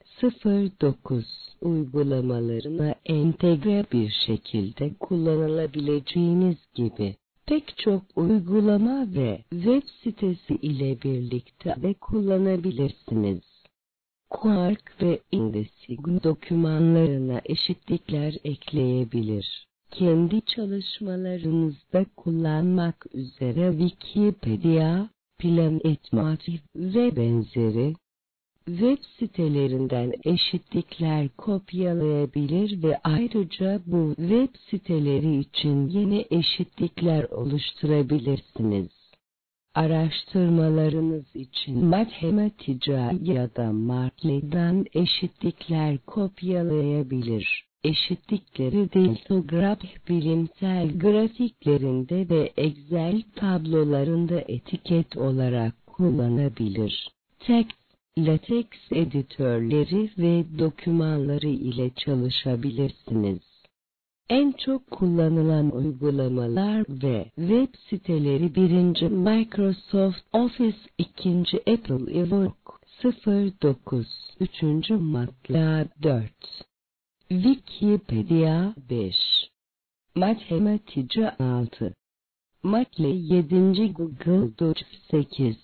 09 uygulamalarına entegre bir şekilde kullanılabileceğiniz gibi pek çok uygulama ve web sitesi ile birlikte de kullanabilirsiniz. Quark ve InDesign dokümanlarına eşitlikler ekleyebilir. Kendi çalışmalarınızda kullanmak üzere Wikipedia, Planetmatiğ ve benzeri web sitelerinden eşitlikler kopyalayabilir ve ayrıca bu web siteleri için yeni eşitlikler oluşturabilirsiniz. Araştırmalarınız için Mathematica ya da Markle'den eşitlikler kopyalayabilir. Eşitlikleri deltograf bilimsel grafiklerinde ve Excel tablolarında etiket olarak kullanabilir. Text, LaTeX editörleri ve dokümanları ile çalışabilirsiniz. En çok kullanılan uygulamalar ve web siteleri: 1. Microsoft Office, 2. Apple Evoque 09, 3. MATLAB 4, Wikipedia 5, Mathematica 6, Matle 7. Google Docs 8,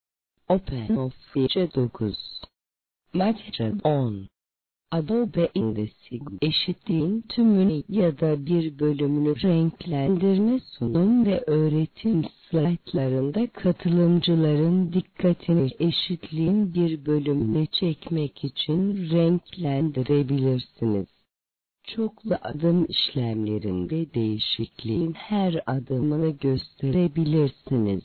OpenOffice 9, Matcha 10, Adobe InDesign eşitliğin tümünü ya da bir bölümünü renklendirme, sunum ve öğretim slaytlarında katılımcıların dikkatini eşitliğin bir bölümüne çekmek için renklendirebilirsiniz. Çoklu adım işlemlerinde değişikliğin her adımını gösterebilirsiniz.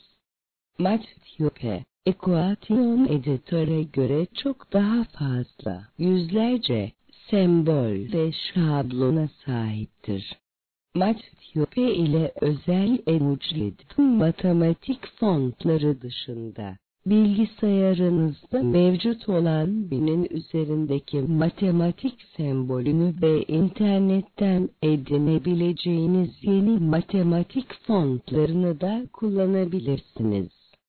Matplotlib, ekvasyon editöre göre çok daha fazla, yüzlerce sembol ve şablona sahiptir. Matplotlib ile özel emoji matematik fontları dışında, bilgisayarınızda mevcut olan binin üzerindeki matematik sembolünü ve internetten edinebileceğiniz yeni matematik fontlarını da kullanabilirsiniz.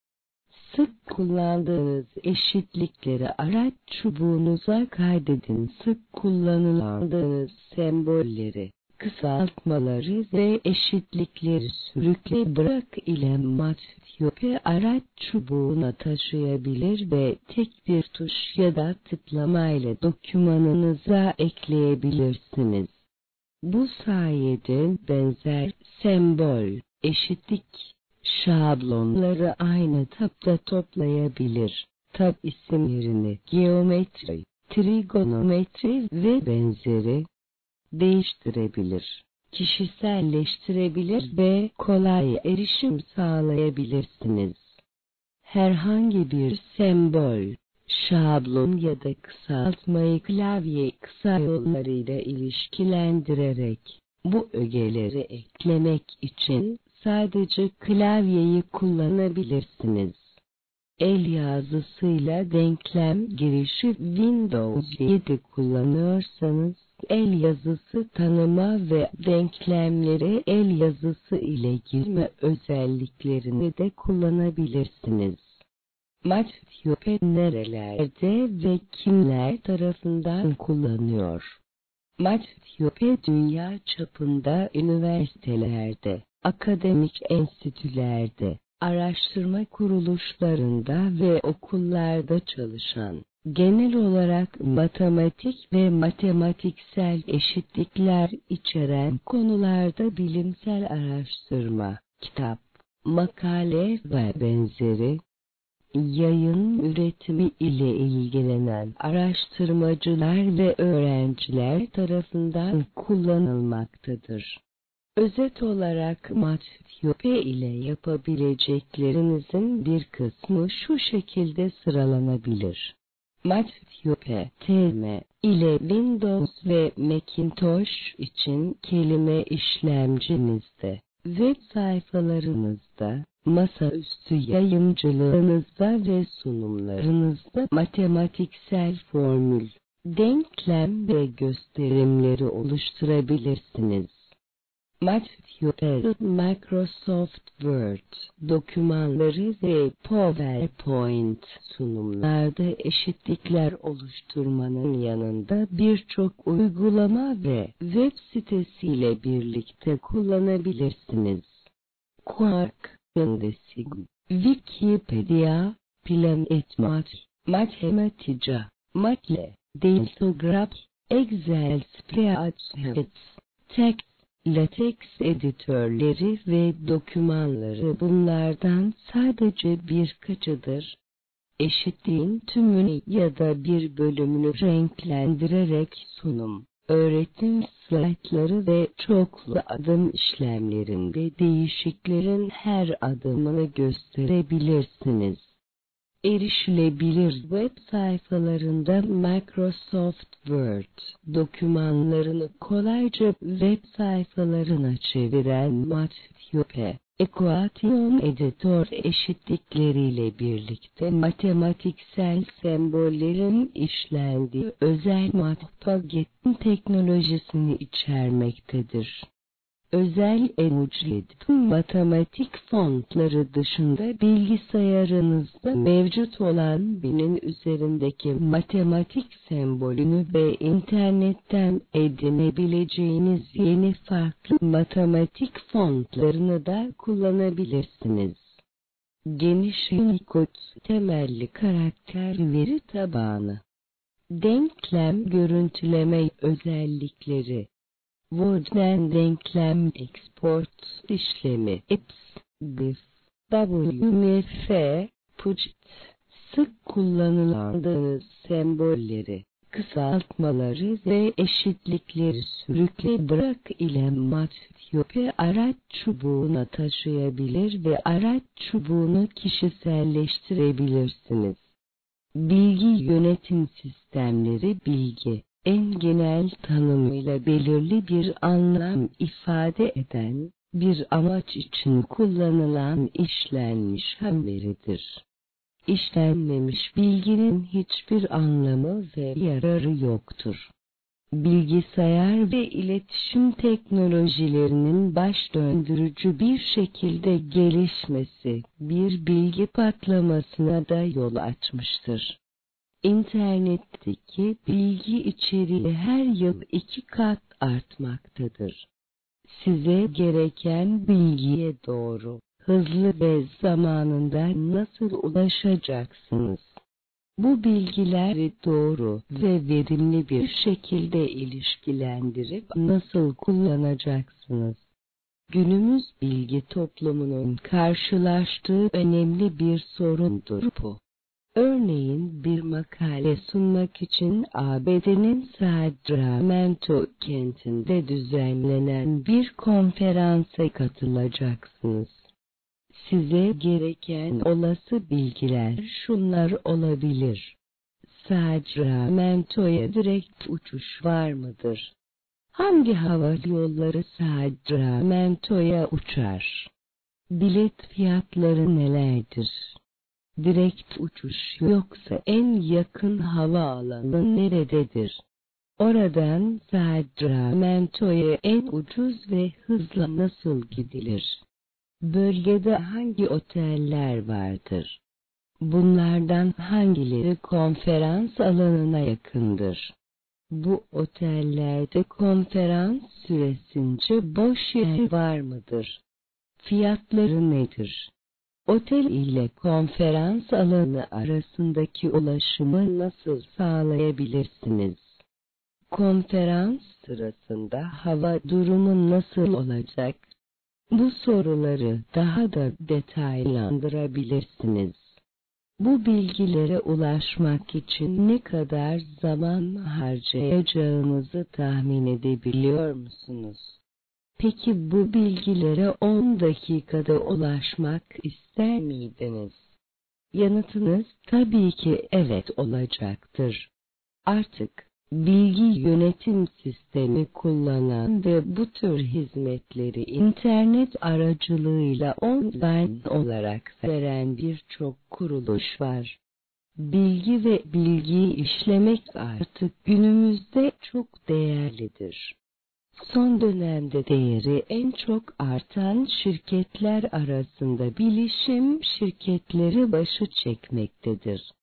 Sık kullandığınız eşitlikleri araç çubuğunuza kaydedin. Sık kullanıldığınız sembolleri, kısaltmaları ve eşitlikleri sürükle bırak ile Matplotlib araç çubuğuna taşıyabilir ve tek bir tuş ya da tıklama ile dokümanınıza ekleyebilirsiniz. Bu sayede benzer sembol, eşitlik, şablonları aynı tabda toplayabilir. Tab isimlerini geometri, trigonometri ve benzeri değiştirebilir, kişiselleştirebilir ve kolay erişim sağlayabilirsiniz. Herhangi bir sembol, şablon ya da kısaltmayı klavye kısa yollarıyla ilişkilendirerek bu ögeleri eklemek için sadece klavyeyi kullanabilirsiniz. El yazısıyla denklem girişi Windows 7 kullanıyorsanız, el yazısı tanıma ve denklemlere el yazısı ile girme özelliklerini de kullanabilirsiniz. Matplotlib nerelerde ve kimler tarafından kullanıyor? Matplotlib dünya çapında üniversitelerde, akademik enstitülerde, araştırma kuruluşlarında ve okullarda çalışan, genel olarak matematik ve matematiksel eşitlikler içeren konularda bilimsel araştırma, kitap, makale ve benzeri yayın üretimi ile ilgilenen araştırmacılar ve öğrenciler tarafından kullanılmaktadır. Özet olarak Matplotlib ile yapabileceklerinizin bir kısmı şu şekilde sıralanabilir. Matplotlib TM ile Windows ve Macintosh için kelime işlemcinizde, web sayfalarınızda, masaüstü yayıncılığınızda ve sunumlarınızda matematiksel formül, denklem ve gösterimleri oluşturabilirsiniz. Matplotlib, Microsoft Word dokümanları ve PowerPoint sunumlarda eşitlikler oluşturmanın yanında birçok uygulama ve web sitesiyle birlikte kullanabilirsiniz. Quark, InDesign, Wikipedia, Planet, Mathematica, Matle, Deltograph, Excel Spreadsheets, Text, LaTeX editörleri ve dokümanları bunlardan sadece birkaçıdır. Eşitliğin tümünü ya da bir bölümünü renklendirerek sunum, öğretim slaytları ve çoklu adım işlemlerinde değişiklerin her adımını gösterebilirsiniz. Erişilebilir web sayfalarında Microsoft Word dokümanlarını kolayca web sayfalarına çeviren Matplotlib Ekvasyon editör eşitlikleriyle birlikte matematiksel sembollerin işlendiği özel matbaa teknolojisini içermektedir. Özel emoji matematik fontları dışında bilgisayarınızda mevcut olan binin üzerindeki matematik sembolünü ve internetten edinebileceğiniz yeni farklı matematik fontlarını da kullanabilirsiniz. Geniş Unicode temelli karakter veri tabanı. Denklem görüntüleme özellikleri. Word'den denklem export işlemi EPS, GIF, WMF, PUCT, sık kullanılandığınız sembolleri, kısaltmaları ve eşitlikleri sürükle bırak ile matyope araç çubuğuna taşıyabilir ve araç çubuğunu kişiselleştirebilirsiniz. Bilgi yönetim sistemleri bilgi, en genel tanımıyla belirli bir anlam ifade eden, bir amaç için kullanılan işlenmiş ham veridir. İşlenmemiş bilginin hiçbir anlamı ve yararı yoktur. Bilgisayar ve iletişim teknolojilerinin baş döndürücü bir şekilde gelişmesi, bir bilgi patlamasına da yol açmıştır. İnternetteki bilgi içeriği her yıl 2 kat artmaktadır. Size gereken bilgiye doğru, hızlı ve zamanında nasıl ulaşacaksınız? Bu bilgileri doğru ve verimli bir şekilde ilişkilendirip nasıl kullanacaksınız? Günümüz bilgi toplumunun karşılaştığı önemli bir sorundur bu. Örneğin bir makale sunmak için ABD'nin Sacramento kentinde düzenlenen bir konferansa katılacaksınız. Size gereken olası bilgiler şunlar olabilir. Sacramento'ya direkt uçuş var mıdır? Hangi hava yolları Sacramento'ya uçar? Bilet fiyatları nelerdir? Direkt uçuş yoksa en yakın havaalanı nerededir? Oradan Sacramento'ya en ucuz ve hızlı nasıl gidilir? Bölgede hangi oteller vardır? Bunlardan hangileri konferans alanına yakındır? Bu otellerde konferans süresince boş yer var mıdır? Fiyatları nedir? Otel ile konferans alanı arasındaki ulaşımı nasıl sağlayabilirsiniz? Konferans sırasında hava durumu nasıl olacak? Bu soruları daha da detaylandırabilirsiniz. Bu bilgilere ulaşmak için ne kadar zaman harcayacağınızı tahmin edebiliyor musunuz? Peki bu bilgilere 10 dakikada ulaşmak ister miydiniz? Yanıtınız tabii ki evet olacaktır. Artık bilgi yönetim sistemi kullanan ve bu tür hizmetleri internet aracılığıyla online olarak veren birçok kuruluş var. Bilgi ve bilgiyi işlemek artık günümüzde çok değerlidir. Son dönemde değeri en çok artan şirketler arasında bilişim şirketleri başı çekmektedir.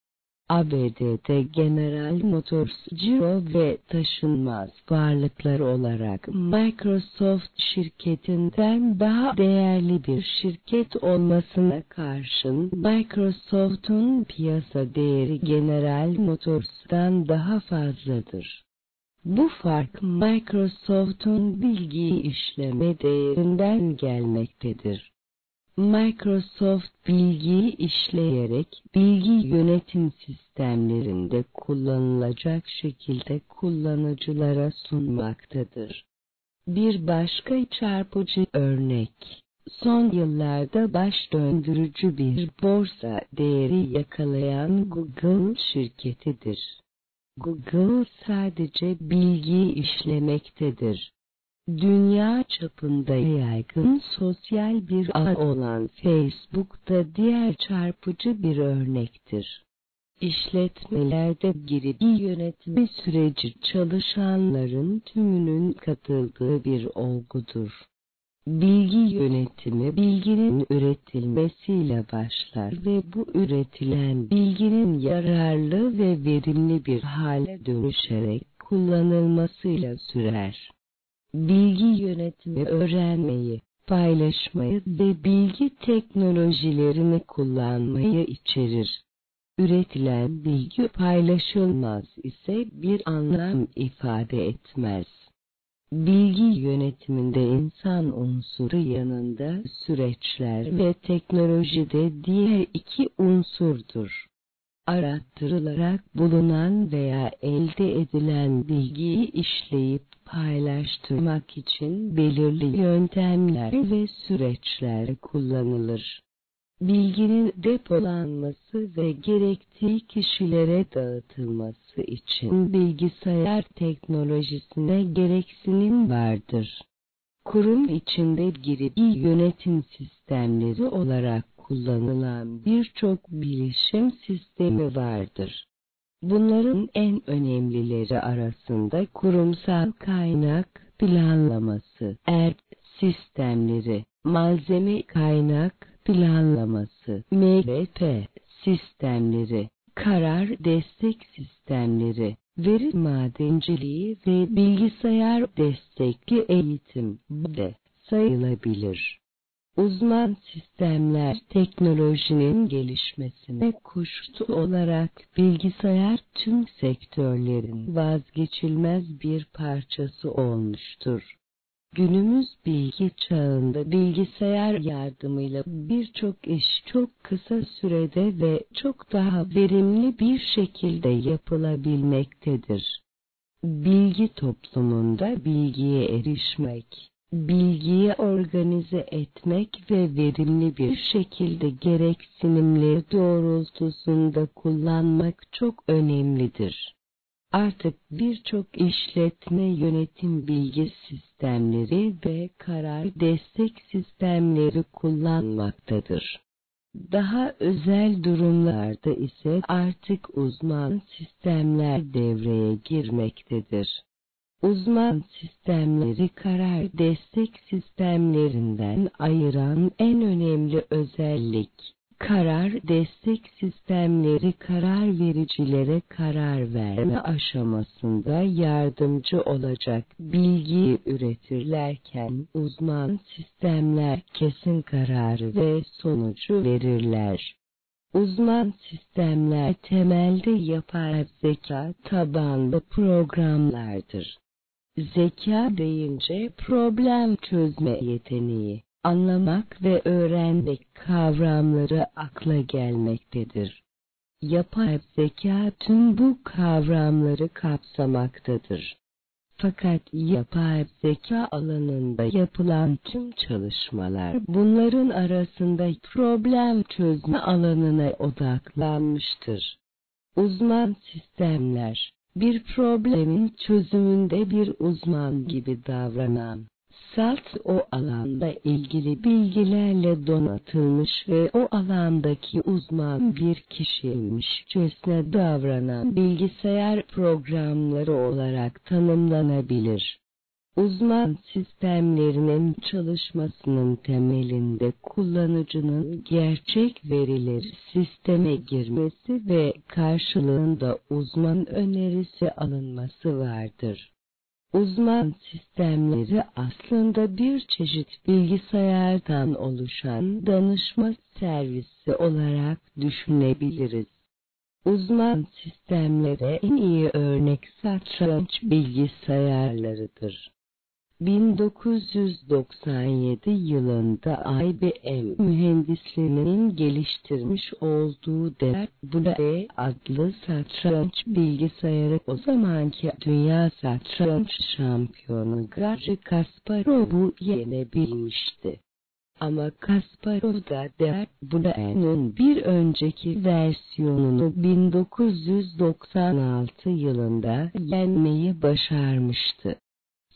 ABD'de General Motors, ciro ve taşınmaz varlıklar olarak Microsoft şirketinden daha değerli bir şirket olmasına karşın Microsoft'un piyasa değeri General Motors'tan daha fazladır. Bu fark Microsoft'un bilgi işleme değerinden gelmektedir. Microsoft bilgiyi işleyerek bilgi yönetim sistemlerinde kullanılacak şekilde kullanıcılara sunmaktadır. Bir başka çarpıcı örnek, son yıllarda baş döndürücü bir borsa değeri yakalayan Google şirketidir. Google sadece bilgiyi işlemektedir. Dünya çapında yaygın sosyal bir ağ olan Facebook da diğer çarpıcı bir örnektir. İşletmelerde bilgi yönetimi süreci çalışanların tümünün katıldığı bir olgudur. Bilgi yönetimi bilginin üretilmesiyle başlar ve bu üretilen bilginin yararlı ve verimli bir hale dönüşerek kullanılmasıyla sürer. Bilgi yönetimi öğrenmeyi, paylaşmayı ve bilgi teknolojilerini kullanmayı içerir. Üretilen bilgi paylaşılmaz ise bir anlam ifade etmez. Bilgi yönetiminde insan unsuru yanında süreçler ve teknoloji de diğer iki unsurdur. Arattırılarak bulunan veya elde edilen bilgiyi işleyip paylaştırmak için belirli yöntemler ve süreçler kullanılır. Bilginin depolanması ve gerektiği kişilere dağıtılması için bilgisayar teknolojisine gereksinim vardır. Kurum içinde bilgi yönetim sistemleri olarak kullanılan birçok bilişim sistemi vardır. Bunların en önemlileri arasında kurumsal kaynak planlaması, ERP sistemleri, malzeme kaynak planlaması, MRP sistemleri, karar destek sistemleri, veri madenciliği ve bilgisayar destekli eğitim de sayılabilir. Uzman sistemler teknolojinin gelişmesine koşulu olarak bilgisayar tüm sektörlerin vazgeçilmez bir parçası olmuştur. Günümüz bilgi çağında bilgisayar yardımıyla birçok iş çok kısa sürede ve çok daha verimli bir şekilde yapılabilmektedir. Bilgi toplumunda bilgiye erişmek, bilgiyi organize etmek ve verimli bir şekilde gereksinimleri doğrultusunda kullanmak çok önemlidir. Artık birçok işletme yönetim bilgi sistemleri ve karar destek sistemleri kullanmaktadır. Daha özel durumlarda ise artık uzman sistemler devreye girmektedir. Uzman sistemleri karar destek sistemlerinden ayıran en önemli özellik, karar destek sistemleri karar vericilere karar verme aşamasında yardımcı olacak bilgiyi üretirlerken uzman sistemler kesin kararı ve sonucu verirler. Uzman sistemler temelde yapay zeka tabanlı programlardır. Zeka deyince problem çözme yeteneği, anlamak ve öğrenmek kavramları akla gelmektedir. Yapay zeka tüm bu kavramları kapsamaktadır. Fakat yapay zeka alanında yapılan tüm çalışmalar bunların arasında problem çözme alanına odaklanmıştır. Uzman sistemler, bir problemin çözümünde bir uzman gibi davranan, salt o alanda ilgili bilgilerle donatılmış ve o alandaki uzman bir kişiymişçesine davranan bilgisayar programları olarak tanımlanabilir. Uzman sistemlerinin çalışmasının temelinde kullanıcının gerçek verileri sisteme girmesi ve karşılığında uzman önerisi alınması vardır. Uzman sistemleri aslında bir çeşit bilgisayardan oluşan danışma servisi olarak düşünebiliriz. Uzman sistemlere en iyi örnek satranç bilgisayarlarıdır. 1997 yılında IBM mühendislerinin geliştirmiş olduğu Deep Blue adlı satranç bilgisayarı o zamanki dünya satranç şampiyonu Garry Kasparov'u yenebilmişti. Ama Kasparov da Deep Blue'nun bir önceki versiyonunu 1996 yılında yenmeyi başarmıştı.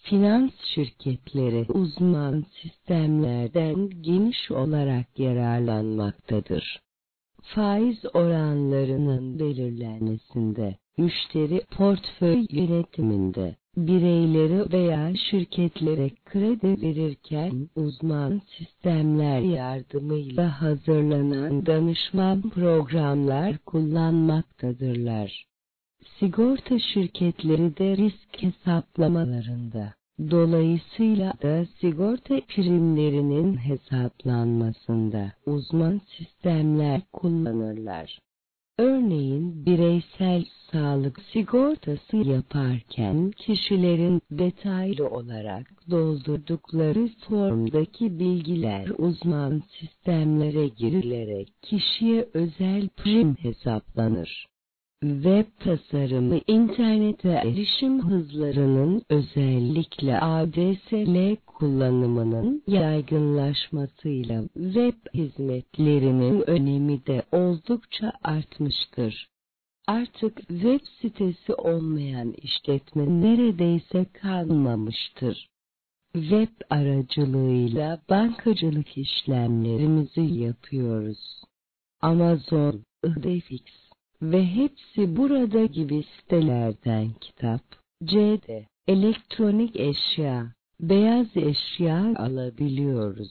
finans şirketleri uzman sistemlerden geniş olarak yararlanmaktadır. Faiz oranlarının belirlenmesinde, müşteri portföy yönetiminde, bireylere veya şirketlere kredi verirken uzman sistemler yardımıyla hazırlanan danışman programlar kullanmaktadırlar. Sigorta şirketleri de risk hesaplamalarında, dolayısıyla da sigorta primlerinin hesaplanmasında uzman sistemler kullanırlar. Örneğin bireysel sağlık sigortası yaparken kişilerin detaylı olarak doldurdukları formdaki bilgiler uzman sistemlere girilerek kişiye özel prim hesaplanır. Web tasarımı internete erişim hızlarının özellikle ADSL kullanımının yaygınlaşmasıyla web hizmetlerinin önemi de oldukça artmıştır. Artık web sitesi olmayan işletme neredeyse kalmamıştır. Web aracılığıyla bankacılık işlemlerimizi yapıyoruz. Amazon, IDFX ve hepsi burada gibi sitelerden kitap, CD, elektronik eşya, beyaz eşya alabiliyoruz.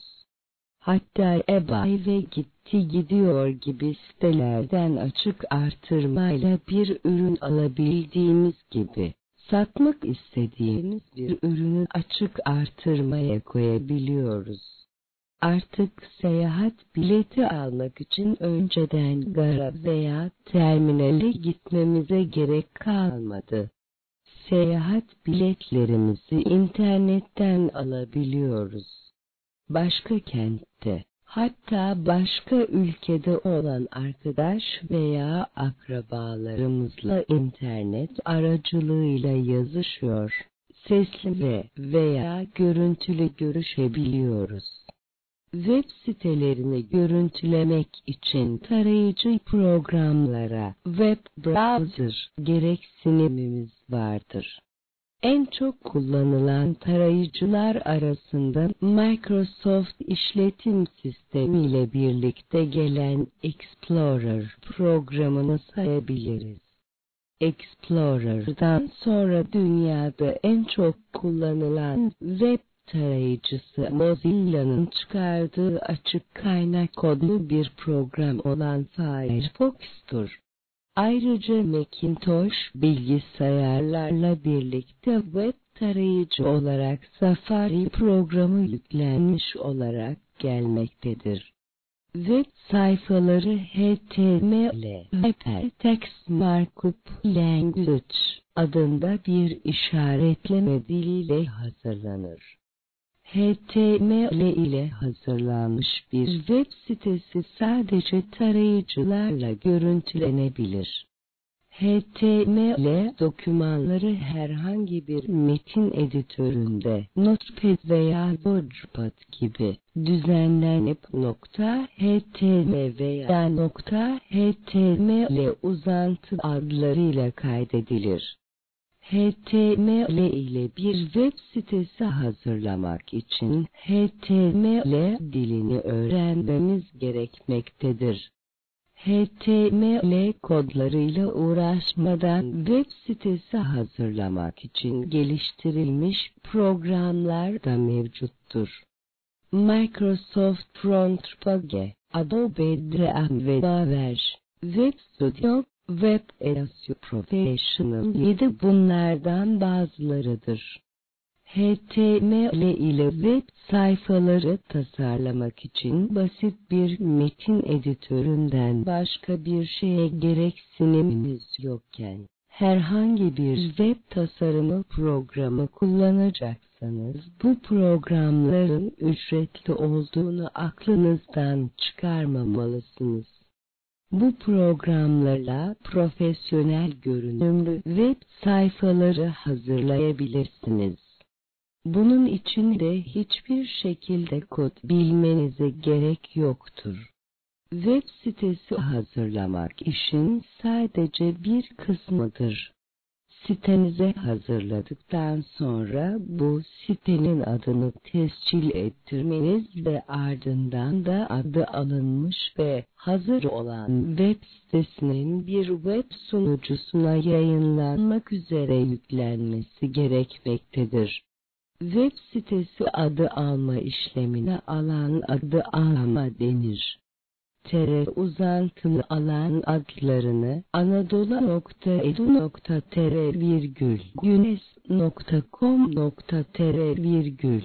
Hatta eBay ve Gitti Gidiyor gibi sitelerden açık artırmayla bir ürün alabildiğimiz gibi, satmak istediğimiz bir ürünü açık artırmaya koyabiliyoruz. Artık seyahat bileti almak için önceden gara veya terminale gitmemize gerek kalmadı. Seyahat biletlerimizi internetten alabiliyoruz. Başka kentte, hatta başka ülkede olan arkadaş veya akrabalarımızla internet aracılığıyla yazışıyor, sesli veya görüntülü görüşebiliyoruz. Web sitelerini görüntülemek için tarayıcı programlara, web browser gereksinimimiz vardır. En çok kullanılan tarayıcılar arasında Microsoft işletim sistemi ile birlikte gelen Explorer programını sayabiliriz. Explorer'dan sonra dünyada en çok kullanılan web tarayıcısı Mozilla'nın çıkardığı açık kaynak kodlu bir program olan Firefox'tur. Ayrıca Macintosh bilgisayarlarla birlikte web tarayıcı olarak Safari programı yüklenmiş olarak gelmektedir. Web sayfaları HTML, Hypertext Markup Language adında bir işaretleme diliyle hazırlanır. HTML ile hazırlanmış bir web sitesi sadece tarayıcılarla görüntülenebilir. HTML dokümanları herhangi bir metin editöründe, Notepad veya Wordpad gibi düzenlenip .html veya .html uzantı adlarıyla kaydedilir. HTML ile bir web sitesi hazırlamak için HTML dilini öğrenmemiz gerekmektedir. HTML kodlarıyla uğraşmadan web sitesi hazırlamak için geliştirilmiş programlar da mevcuttur. Microsoft FrontPage, Adobe Dreamweaver, Web Studio, Web Edition Professional 7 bunlardan bazılarıdır. HTML ile web sayfaları tasarlamak için basit bir metin editöründen başka bir şeye gereksinimimiz yokken, herhangi bir web tasarımı programı kullanacaksanız bu programların ücretli olduğunu aklınızdan çıkarmamalısınız. Bu programlarla profesyonel görünümlü web sayfaları hazırlayabilirsiniz. Bunun için de hiçbir şekilde kod bilmenize gerek yoktur. Web sitesi hazırlamak işin sadece bir kısmıdır. sitenize hazırladıktan sonra bu sitenin adını tescil ettirmeniz ve ardından da adı alınmış ve hazır olan web sitesinin bir web sunucusuna yayınlanmak üzere yüklenmesi gerekmektedir. Web sitesi adı alma işlemine alan adı alma denir. Uzantılı alan adlarını anadolu.edu.tr günes.com.tr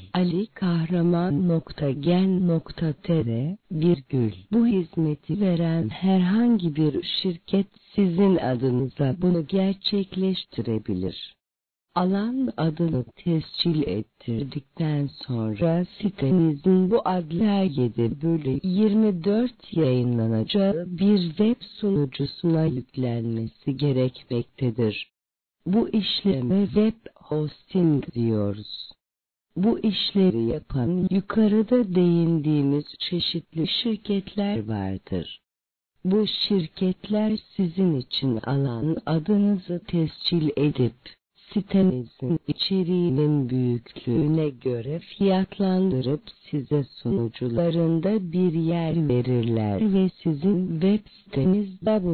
alikahraman.gen.tr bu hizmeti veren herhangi bir şirket sizin adınıza bunu gerçekleştirebilir. Alan adını tescil ettirdikten sonra sitenizin bu adla 7/24 yayınlanacağı bir web sunucusuna yüklenmesi gerekmektedir. Bu işleme web hosting diyoruz. Bu işleri yapan yukarıda değindiğimiz çeşitli şirketler vardır. Bu şirketler sizin için alan adınızı tescil edip, sitenizin içeriğinin büyüklüğüne göre fiyatlandırıp size sunucularında bir yer verirler ve sizin web siteniz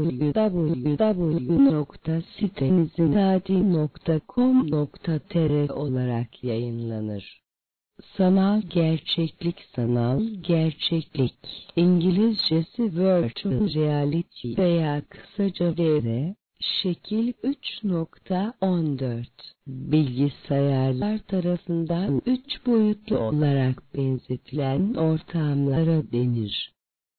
www.sitenizin.com.tr olarak yayınlanır. Sanal gerçeklik İngilizcesi Virtual Reality veya kısaca VR, şekil 3.14, bilgisayarlar tarafından 3 boyutlu olarak benzetilen ortamlara denir.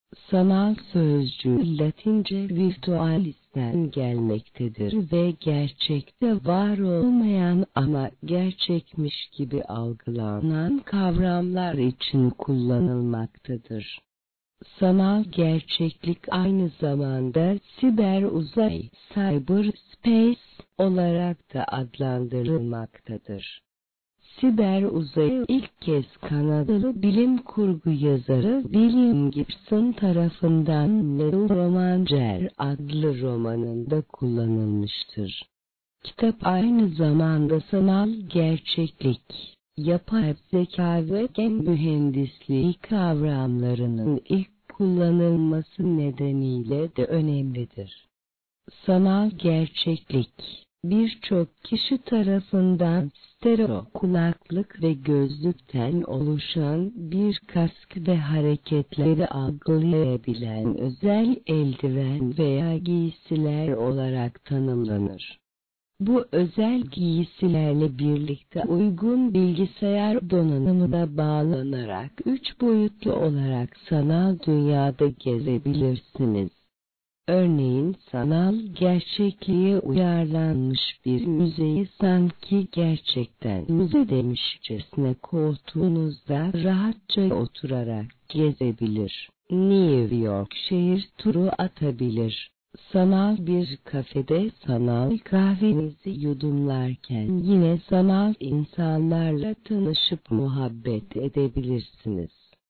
Sanal sözcüğü Latince virtualis'ten gelmektedir ve gerçekte var olmayan ama gerçekmiş gibi algılanan kavramlar için kullanılmaktadır. Sanal gerçeklik aynı zamanda siber uzay, cyberspace olarak da adlandırılmaktadır. Siber uzayı ilk kez Kanadalı bilim kurgu yazarı William Gibson tarafından Little Romanger adlı romanında kullanılmıştır. Kitap aynı zamanda sanal gerçeklik, yapay zeka ve gen mühendisliği kavramlarının ilk kullanılması nedeniyle de önemlidir. Sanal gerçeklik, birçok kişi tarafından stereo kulaklık ve gözlükten oluşan bir kask ve hareketleri algılayabilen özel eldiven veya giysiler olarak tanımlanır. Bu özel giysilerle birlikte uygun bilgisayar donanımına bağlanarak 3 boyutlu olarak sanal dünyada gezebilirsiniz. Örneğin sanal gerçekliğe uyarlanmış bir müzeyi sanki gerçekten müzedeymişçesine koltuğunuzda rahatça oturarak gezebilir. New York şehir turu atabilir. Sanal bir kafede sanal kahvenizi yudumlarken yine sanal insanlarla tanışıp muhabbet edebilirsiniz.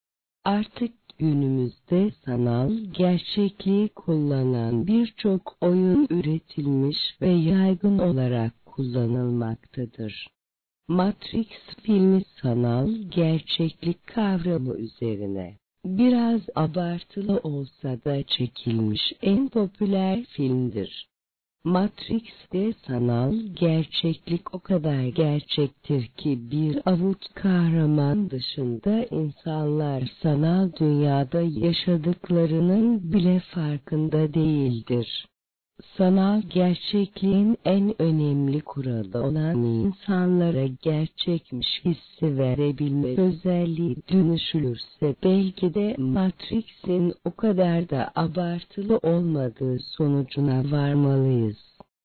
Artık günümüzde sanal gerçekliği kullanan birçok oyun üretilmiş ve yaygın olarak kullanılmaktadır. Matrix filmi sanal gerçeklik kavramı üzerine biraz abartılı olsa da çekilmiş en popüler filmdir. Matrix'te sanal gerçeklik o kadar gerçektir ki bir avut kahraman dışında insanlar sanal dünyada yaşadıklarının bile farkında değildir. Sanal gerçekliğin en önemli kuralı olan insanlara gerçekmiş hissi verebilme özelliği dönüşülürse belki de Matrix'in o kadar da abartılı olmadığı sonucuna varmalıyız.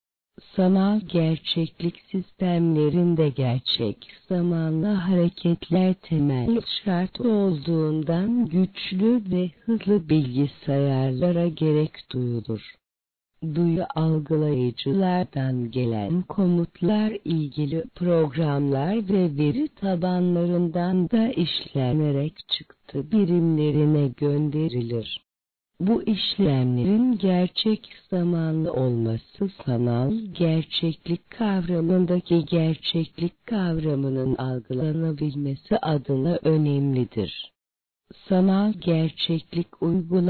Sanal gerçeklik sistemlerinde gerçek zamanlı hareketler temel şart olduğundan güçlü ve hızlı bilgisayarlara gerek duyulur. Duyu algılayıcılardan gelen komutlar ilgili programlar ve veri tabanlarından da işlenerek çıktı birimlerine gönderilir. Bu işlemlerin gerçek zamanlı olması sanal gerçeklik kavramındaki gerçeklik kavramının algılanabilmesi adına önemlidir. Sanal gerçeklik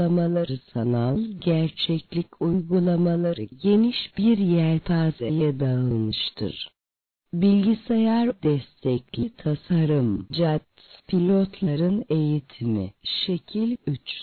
uygulamaları geniş bir yelpazeye dağılmıştır. Bilgisayar destekli tasarım, CAD, pilotların eğitimi, şekil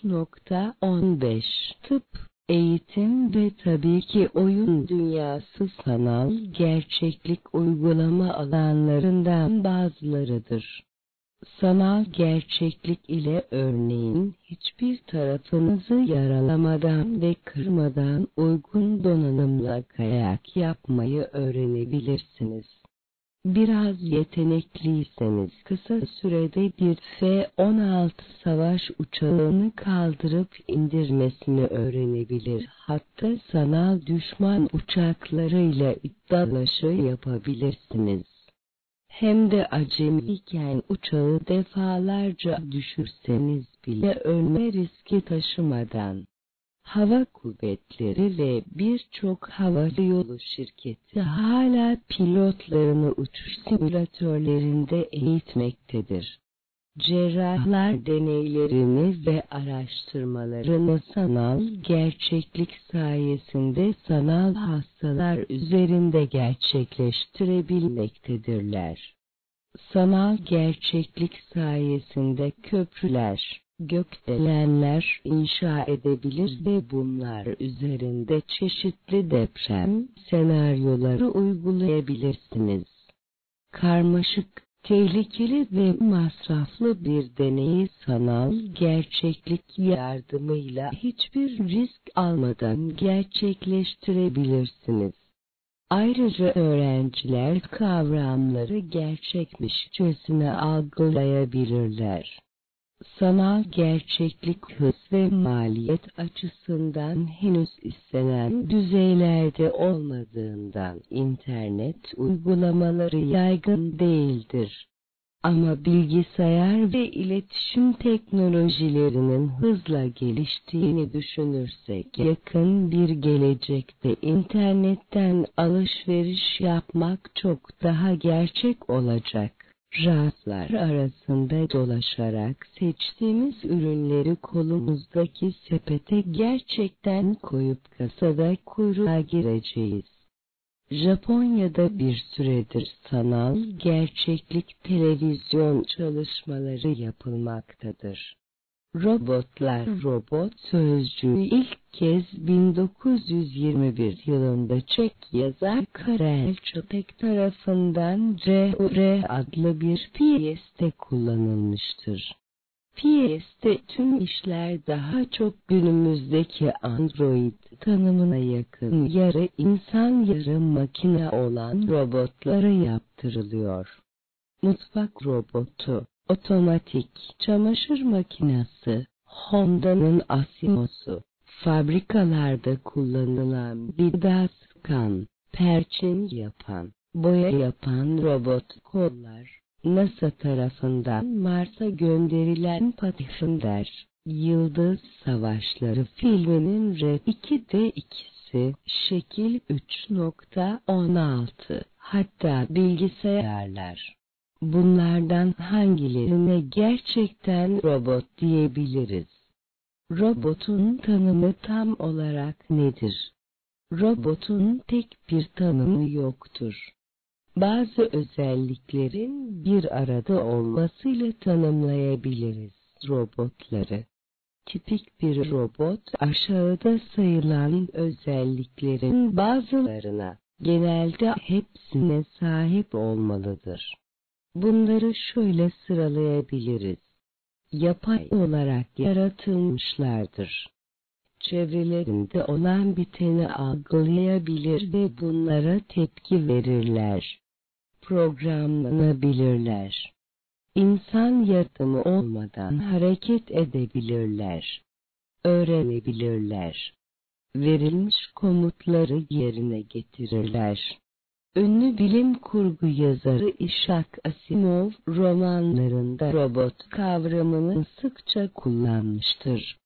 3.15, tıp, eğitim ve tabii ki oyun dünyası sanal gerçeklik uygulama alanlarından bazılarıdır. Sanal gerçeklik ile örneğin hiçbir tarafınızı yaralamadan ve kırmadan uygun donanımla kayak yapmayı öğrenebilirsiniz. Biraz yetenekliyseniz kısa sürede bir F-16 savaş uçağını kaldırıp indirmesini öğrenebilir. Hatta sanal düşman uçaklarıyla iddialaşı yapabilirsiniz. Hem de acemiyken uçağı defalarca düşürseniz bile ölme riski taşımadan. Hava kuvvetleri ve birçok havayolu şirketi hala pilotlarını uçuş simülatörlerinde eğitmektedir. Cerrahlar deneylerini ve araştırmalarını sanal gerçeklik sayesinde sanal hastalar üzerinde gerçekleştirebilmektedirler. Sanal gerçeklik sayesinde köprüler, gökdelenler inşa edebilir ve bunlar üzerinde çeşitli deprem senaryoları uygulayabilirsiniz. Karmaşık, tehlikeli ve masraflı bir deneyi sanal gerçeklik yardımıyla hiçbir risk almadan gerçekleştirebilirsiniz. Ayrıca öğrenciler kavramları gerçekmişçesine algılayabilirler. Sanal gerçeklik hız ve maliyet açısından henüz istenen düzeylerde olmadığından internet uygulamaları yaygın değildir. Ama bilgisayar ve iletişim teknolojilerinin hızla geliştiğini düşünürsek yakın bir gelecekte internetten alışveriş yapmak çok daha gerçek olacak. Raflar arasında dolaşarak seçtiğimiz ürünleri kolumuzdaki sepete gerçekten koyup kasada kuyruğa gireceğiz. Japonya'da bir süredir sanal gerçeklik televizyon çalışmaları yapılmaktadır. Robot sözcüğü ilk kez 1921 yılında Çek yazar Karel Čapek tarafından R.O.R. adlı bir piyeste kullanılmıştır. Piyeste tüm işler daha çok günümüzdeki Android tanımına yakın yarı insan yarı makine olan robotlara yaptırılıyor. Mutfak robotu, otomatik çamaşır makinesi, Honda'nın Asimo'su, fabrikalarda kullanılan vida sıkan, perçin yapan, boya yapan robot kollar, NASA tarafından Mars'a gönderilen Pathfinder, Yıldız Savaşları filminin R2D2'si, şekil 3.16, hatta bilgisayarlar. Bunlardan hangilerine gerçekten robot diyebiliriz? Robotun tanımı tam olarak nedir? Robotun tek bir tanımı yoktur. Bazı özelliklerin bir arada olmasıyla tanımlayabiliriz robotları. Tipik bir robot aşağıda sayılan özelliklerin bazılarına, genelde hepsine sahip olmalıdır. Bunları şöyle sıralayabiliriz. Yapay olarak yaratılmışlardır. Çevrelerinde olan biteni algılayabilir ve bunlara tepki verirler. Programlanabilirler. İnsan yardımı olmadan hareket edebilirler. Öğrenebilirler. Verilmiş komutları yerine getirirler. Ünlü bilim kurgu yazarı Isaac Asimov romanlarında robot kavramını sıkça kullanmıştır.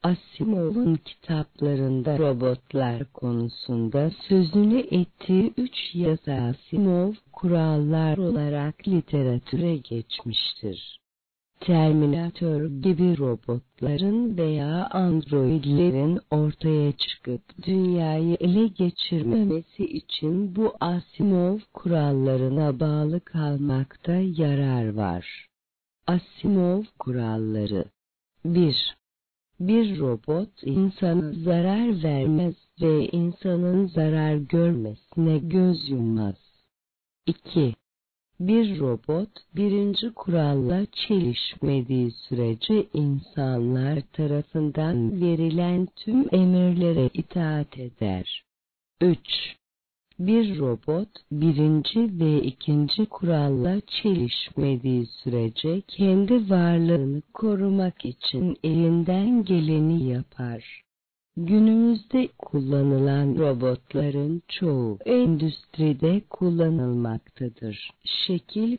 Asimov'un kitaplarında robotlar konusunda sözünü ettiği 3 yazı Asimov kurallar olarak literatüre geçmiştir. Terminator gibi robotların veya androidlerin ortaya çıkıp dünyayı ele geçirmemesi için bu Asimov kurallarına bağlı kalmakta yarar var. Asimov kuralları 1. Bir robot insana zarar vermez ve insanın zarar görmesine göz yummaz. 2. Bir robot birinci kuralla çelişmediği sürece insanlar tarafından verilen tüm emirlere itaat eder. 3. Bir robot birinci ve ikinci kuralla çelişmediği sürece kendi varlığını korumak için elinden geleni yapar. Günümüzde kullanılan robotların çoğu endüstride kullanılmaktadır. Şekil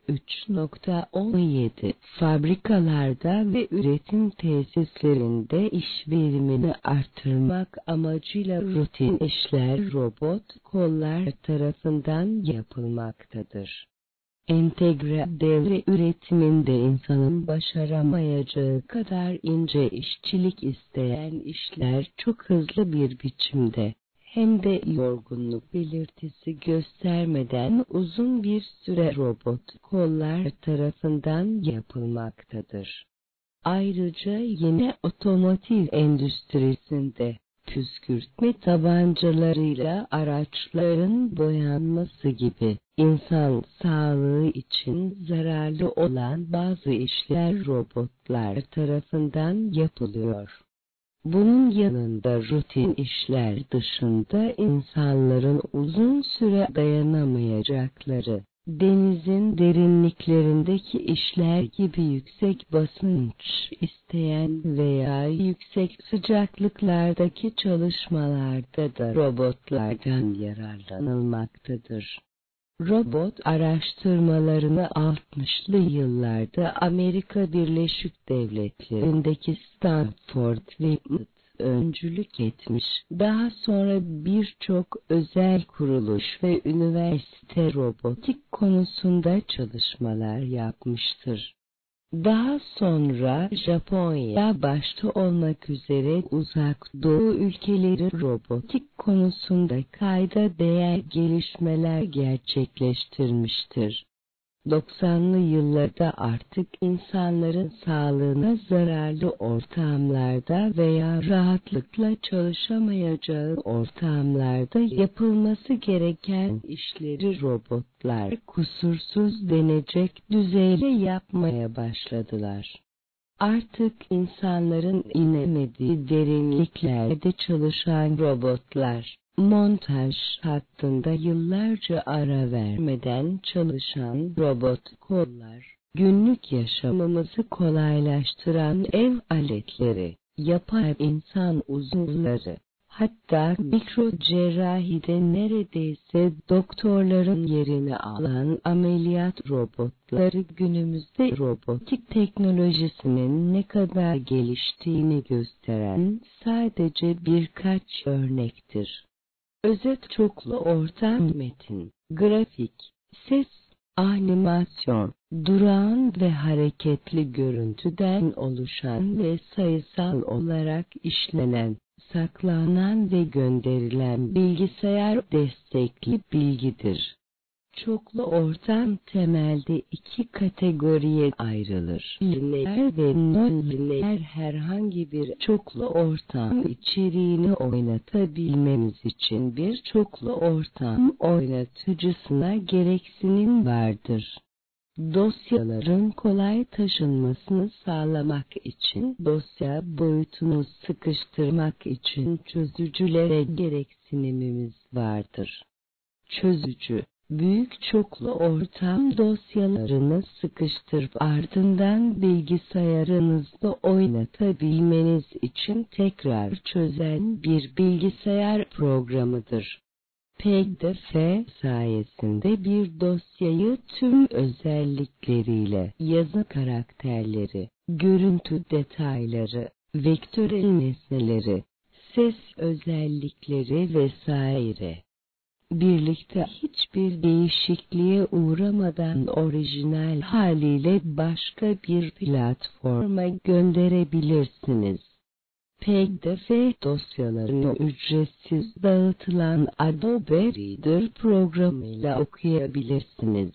3.17 Fabrikalarda ve üretim tesislerinde iş verimini artırmak amacıyla rutin işler robot kollar tarafından yapılmaktadır. Entegre devre üretiminde insanın başaramayacağı kadar ince işçilik isteyen işler çok hızlı bir biçimde hem de yorgunluk belirtisi göstermeden uzun bir süre robot kollar tarafından yapılmaktadır. Ayrıca yine otomotiv endüstrisinde püskürtme tabancalarıyla araçların boyanması gibi insan sağlığı için zararlı olan bazı işler robotlar tarafından yapılıyor. Bunun yanında rutin işler dışında insanların uzun süre dayanamayacakları, denizin derinliklerindeki işler gibi yüksek basınç isteyen veya yüksek sıcaklıklardaki çalışmalarda da robotlardan yararlanılmaktadır. Robot araştırmalarını 60'lı yıllarda Amerika Birleşik Devletleri'ndeki Stanford ve MIT öncülük etmiş. Daha sonra birçok özel kuruluş ve üniversite robotik konusunda çalışmalar yapmıştır. Daha sonra Japonya başta olmak üzere Uzak Doğu ülkeleri robotik konusunda kayda değer gelişmeler gerçekleştirmiştir. 90'lı yıllarda artık insanların sağlığına zararlı ortamlarda veya rahatlıkla çalışamayacağı ortamlarda yapılması gereken işleri robotlar kusursuz denecek düzeyde yapmaya başladılar. Artık insanların inemediği derinliklerde çalışan robotlar, montaj hattında yıllarca ara vermeden çalışan robot kollar, günlük yaşamımızı kolaylaştıran ev aletleri, yapay insan uzuvları, hatta mikro cerrahide neredeyse doktorların yerini alan ameliyat robotları günümüzde robotik teknolojisinin ne kadar geliştiğini gösteren sadece birkaç örnektir. Özet çoklu ortam metin, grafik, ses, animasyon, durağan ve hareketli görüntüden oluşan ve sayısal olarak işlenen, saklanan ve gönderilen bilgisayar destekli bilgidir. Çoklu ortam temelde iki kategoriye ayrılır. Lineer ve non-lineer herhangi bir çoklu ortam içeriğini oynatabilmemiz için bir çoklu ortam oynatıcısına gereksinim vardır. Dosyaların kolay taşınmasını sağlamak için dosya boyutunu sıkıştırmak için çözücülere gereksinimimiz vardır. Çözücü, büyük çoklu ortam dosyalarını sıkıştırıp ardından bilgisayarınızda oynatabilmeniz için tekrar çözen bir bilgisayar programıdır. PDF sayesinde bir dosyayı tüm özellikleriyle, yazı karakterleri, görüntü detayları, vektörel nesneleri, ses özellikleri vesaire. Birlikte hiçbir değişikliğe uğramadan orijinal haliyle başka bir platforma gönderebilirsiniz. PDF dosyalarını ücretsiz dağıtılan Adobe Reader programıyla okuyabilirsiniz.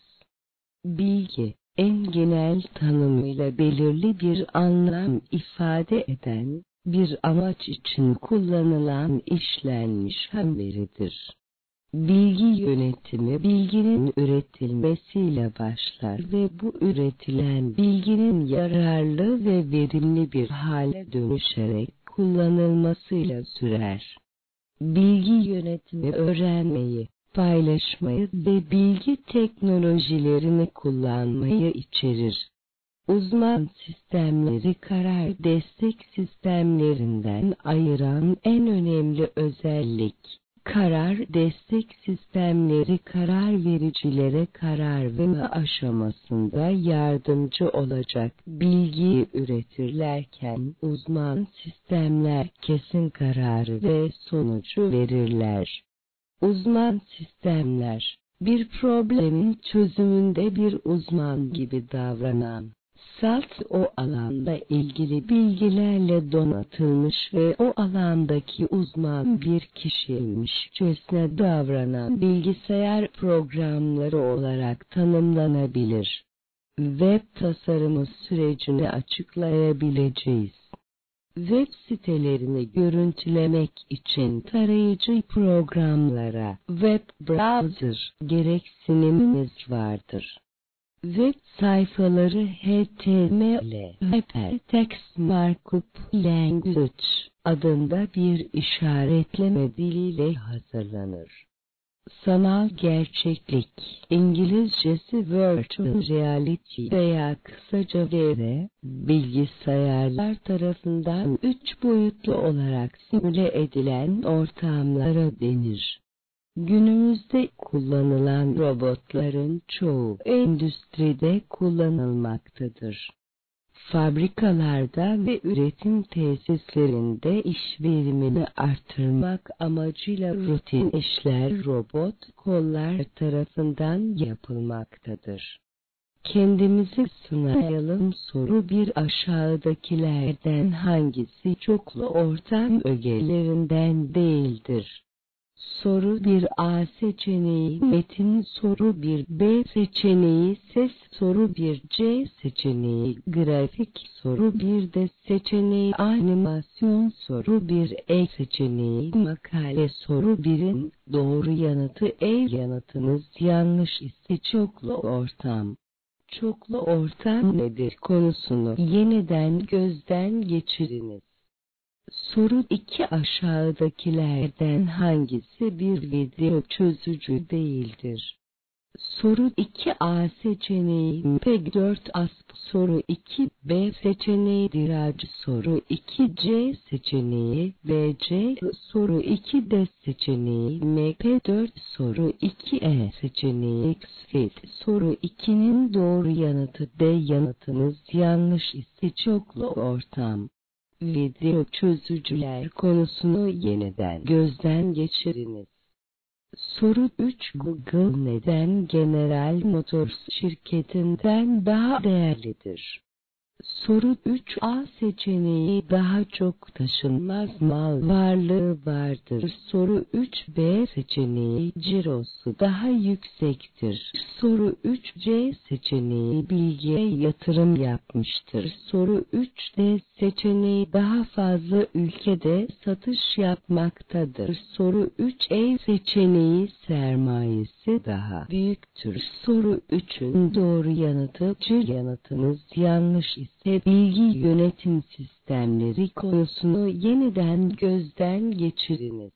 Bilgi, en genel tanımıyla belirli bir anlam ifade eden, bir amaç için kullanılan işlenmiş ham veridir. Bilgi yönetimi bilginin üretilmesiyle başlar ve bu üretilen bilginin yararlı ve verimli bir hale dönüşerek kullanılmasıyla sürer. Bilgi yönetimi öğrenmeyi, paylaşmayı ve bilgi teknolojilerini kullanmayı içerir. Uzman sistemleri karar destek sistemlerinden ayıran en önemli özellik, karar destek sistemleri karar vericilere karar verme aşamasında yardımcı olacak bilgiyi üretirlerken uzman sistemler kesin kararı ve sonucu verirler. Uzman sistemler, bir problemin çözümünde bir uzman gibi davranan, o alanda ilgili bilgilerle donatılmış ve o alandaki uzman bir kişiymişçesine davranan bilgisayar programları olarak tanımlanabilir. Web tasarımı sürecini açıklayabileceğiz. Web sitelerini görüntülemek için tarayıcı programlara, web browser gereksiniminiz vardır. Web sayfaları HTML, Hypertext Markup Language adında bir işaretleme diliyle hazırlanır. Sanal gerçeklik, İngilizcesi Virtual Reality veya kısaca VR, bilgisayarlar tarafından 3 boyutlu olarak simüle edilen ortamlara denir. Günümüzde kullanılan robotların çoğu endüstride kullanılmaktadır. Fabrikalarda ve üretim tesislerinde iş verimini artırmak amacıyla rutin işler robot kollar tarafından yapılmaktadır. Kendimizi sınayalım. Soru 1. Aşağıdakilerden hangisi çoklu ortam ögelerinden değildir? Soru 1 A seçeneği metin, soru 1 B seçeneği ses, soru 1 C seçeneği grafik, soru 1 D seçeneği animasyon, soru 1 E seçeneği makale. Soru 1'in doğru yanıtı E. Yanıtınız yanlış ise çoklu ortam. Çoklu ortam nedir konusunu yeniden gözden geçiriniz. Soru 2 aşağıdakilerden hangisi bir video çözücü değildir? Soru 2 A seçeneği MP4 soru 2 B seçeneği diraj, soru 2 C seçeneği VC, soru 2 D seçeneği MP4, soru 2 E seçeneği XFIT. Soru 2'nin doğru yanıtı D. Yanıtınız yanlış ise çoklu ortam. Video çözücüler konusunu yeniden gözden geçiriniz. Soru 3 Google neden General Motors şirketinden daha değerlidir? Soru 3A seçeneği daha çok taşınmaz mal varlığı vardır. Soru 3B seçeneği cirosu daha yüksektir. Soru 3C seçeneği bilgiye yatırım yapmıştır. Soru 3D seçeneği daha fazla ülkede satış yapmaktadır. Soru 3E seçeneği sermayesi daha büyüktür. Soru 3'ün doğru yanıtı C. Yanıtınız yanlış ise bilgi yönetim sistemleri konusunu yeniden gözden geçiriniz.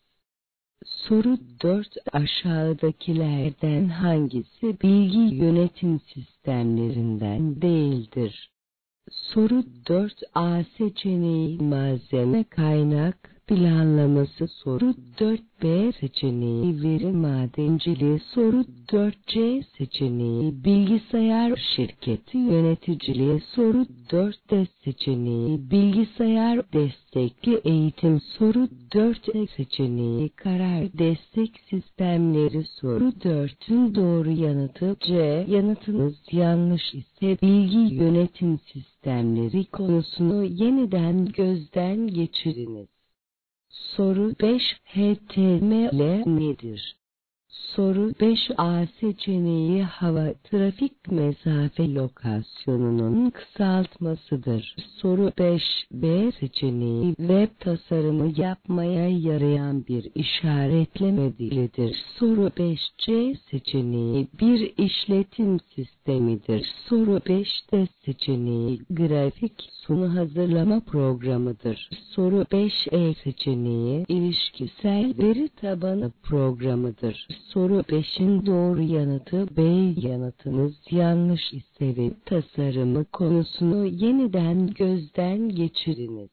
Soru 4 aşağıdakilerden hangisi bilgi yönetim sistemlerinden değildir? Soru 4 A seçeneği malzeme kaynak, planlaması soru 4B seçeneği veri madenciliği soru 4C seçeneği bilgisayar şirketi yöneticiliği soru 4D seçeneği bilgisayar destekli eğitim soru 4E seçeneği karar destek sistemleri soru 4'ün doğru yanıtı C. Yanıtınız yanlış ise bilgi yönetim sistemleri konusunu yeniden gözden geçiriniz. Soru 5 HTML nedir? Soru 5A seçeneği hava trafik mesafe lokasyonunun kısaltmasıdır. Soru 5B seçeneği web tasarımı yapmaya yarayan bir işaretleme dilidir. Soru 5C seçeneği bir işletim sistemidir. Soru 5D seçeneği grafik sunu hazırlama programıdır. Soru 5E seçeneği ilişkisel veri tabanı programıdır. Soru 5'in doğru yanıtı B. Yanıtınız yanlış ise web tasarımı konusunu yeniden gözden geçiriniz.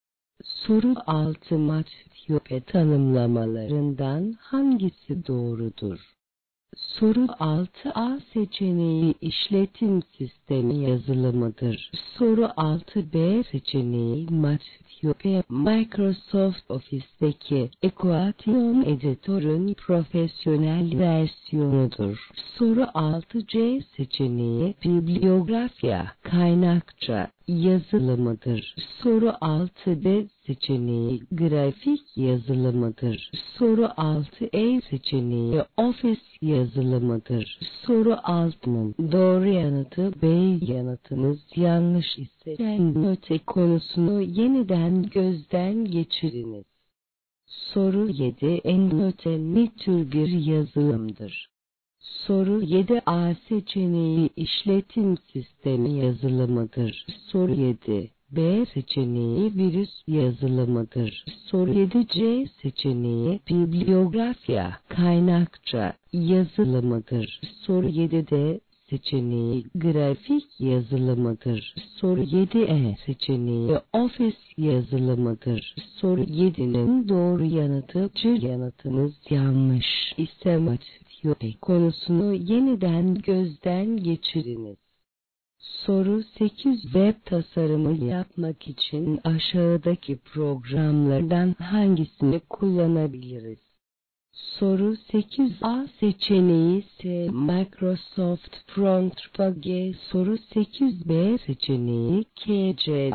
Soru 6 Matthew tanımlamalarından hangisi doğrudur? Soru 6A seçeneği işletim sistemi yazılımıdır. Soru 6B seçeneği Matthew Microsoft Office'teki Equation editörün profesyonel versiyonudur. Soru 6C seçeneği bibliografya kaynakça yazılımıdır. Soru 6D seçeneği grafik yazılımıdır. Soru 6E seçeneği Office yazılımıdır. Soru 6'nın doğru yanıtı B. Yanıtınız yanlış ise EndNote konusunu yeniden gözden geçiriniz. Soru 7 EndNote ne tür bir yazılımdır? Soru 7A seçeneği işletim sistemi yazılımıdır. Soru 7B seçeneği virüs yazılımıdır. Soru 7C seçeneği bibliografya kaynakça yazılımıdır. Soru 7D seçeneği grafik yazılımıdır. Soru 7E seçeneği Office yazılımıdır. Soru 7'nin doğru yanıtı C. Yanıtınız yanlış ise Matthew konusunu yeniden gözden geçiriniz. Soru 8 web tasarımı yapmak için aşağıdaki programlardan hangisini kullanabiliriz? Soru 8A seçeneği S. Microsoft Frontpage. Soru 8B seçeneği KC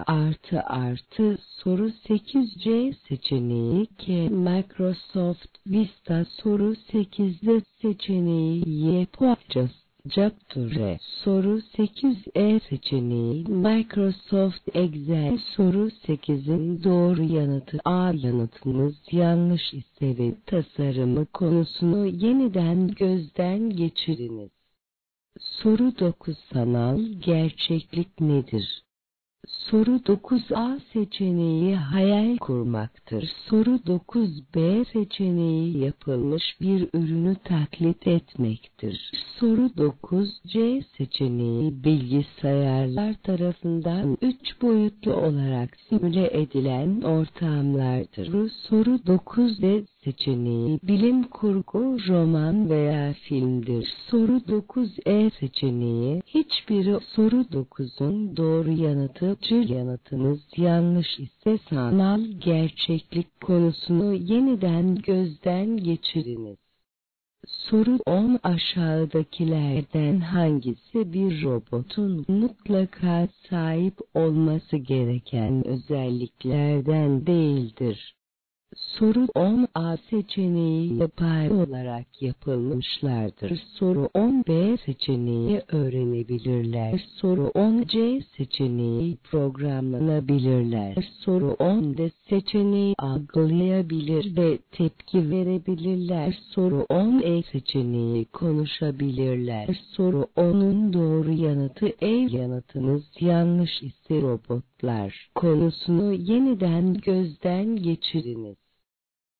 ++. Soru 8C seçeneği K. Microsoft Vista. Soru 8D seçeneği Y. Capture. Soru 8E seçeneği Microsoft Excel. Soru 8'in doğru yanıtı A. Yanıtınız yanlış ise web tasarımı konusunu yeniden gözden geçiriniz. Soru 9 sanal gerçeklik nedir? Soru 9A seçeneği hayal kurmaktır. Soru 9B seçeneği yapılmış bir ürünü taklit etmektir. Soru 9C seçeneği bilgisayarlar tarafından 3 boyutlu olarak simüle edilen ortamlardır. Soru 9D seçeneği bilim kurgu, roman veya filmdir. Soru 9E seçeneği hiçbiri. Soru 9'un doğru yanıtı C. Yanıtınız yanlış ise sanal gerçeklik konusunu yeniden gözden geçiriniz. Soru 10 aşağıdakilerden hangisi bir robotun mutlaka sahip olması gereken özelliklerden değildir? Soru 10A seçeneği yapay olarak yapılmışlardır. Soru 10B seçeneği öğrenebilirler. Soru 10C seçeneği programlanabilirler. Soru 10D seçeneği algılayabilir ve tepki verebilirler. Soru 10E seçeneği konuşabilirler. Soru 10'un doğru yanıtı E. Yanıtınız yanlış ise robotlar konusunu yeniden gözden geçiriniz.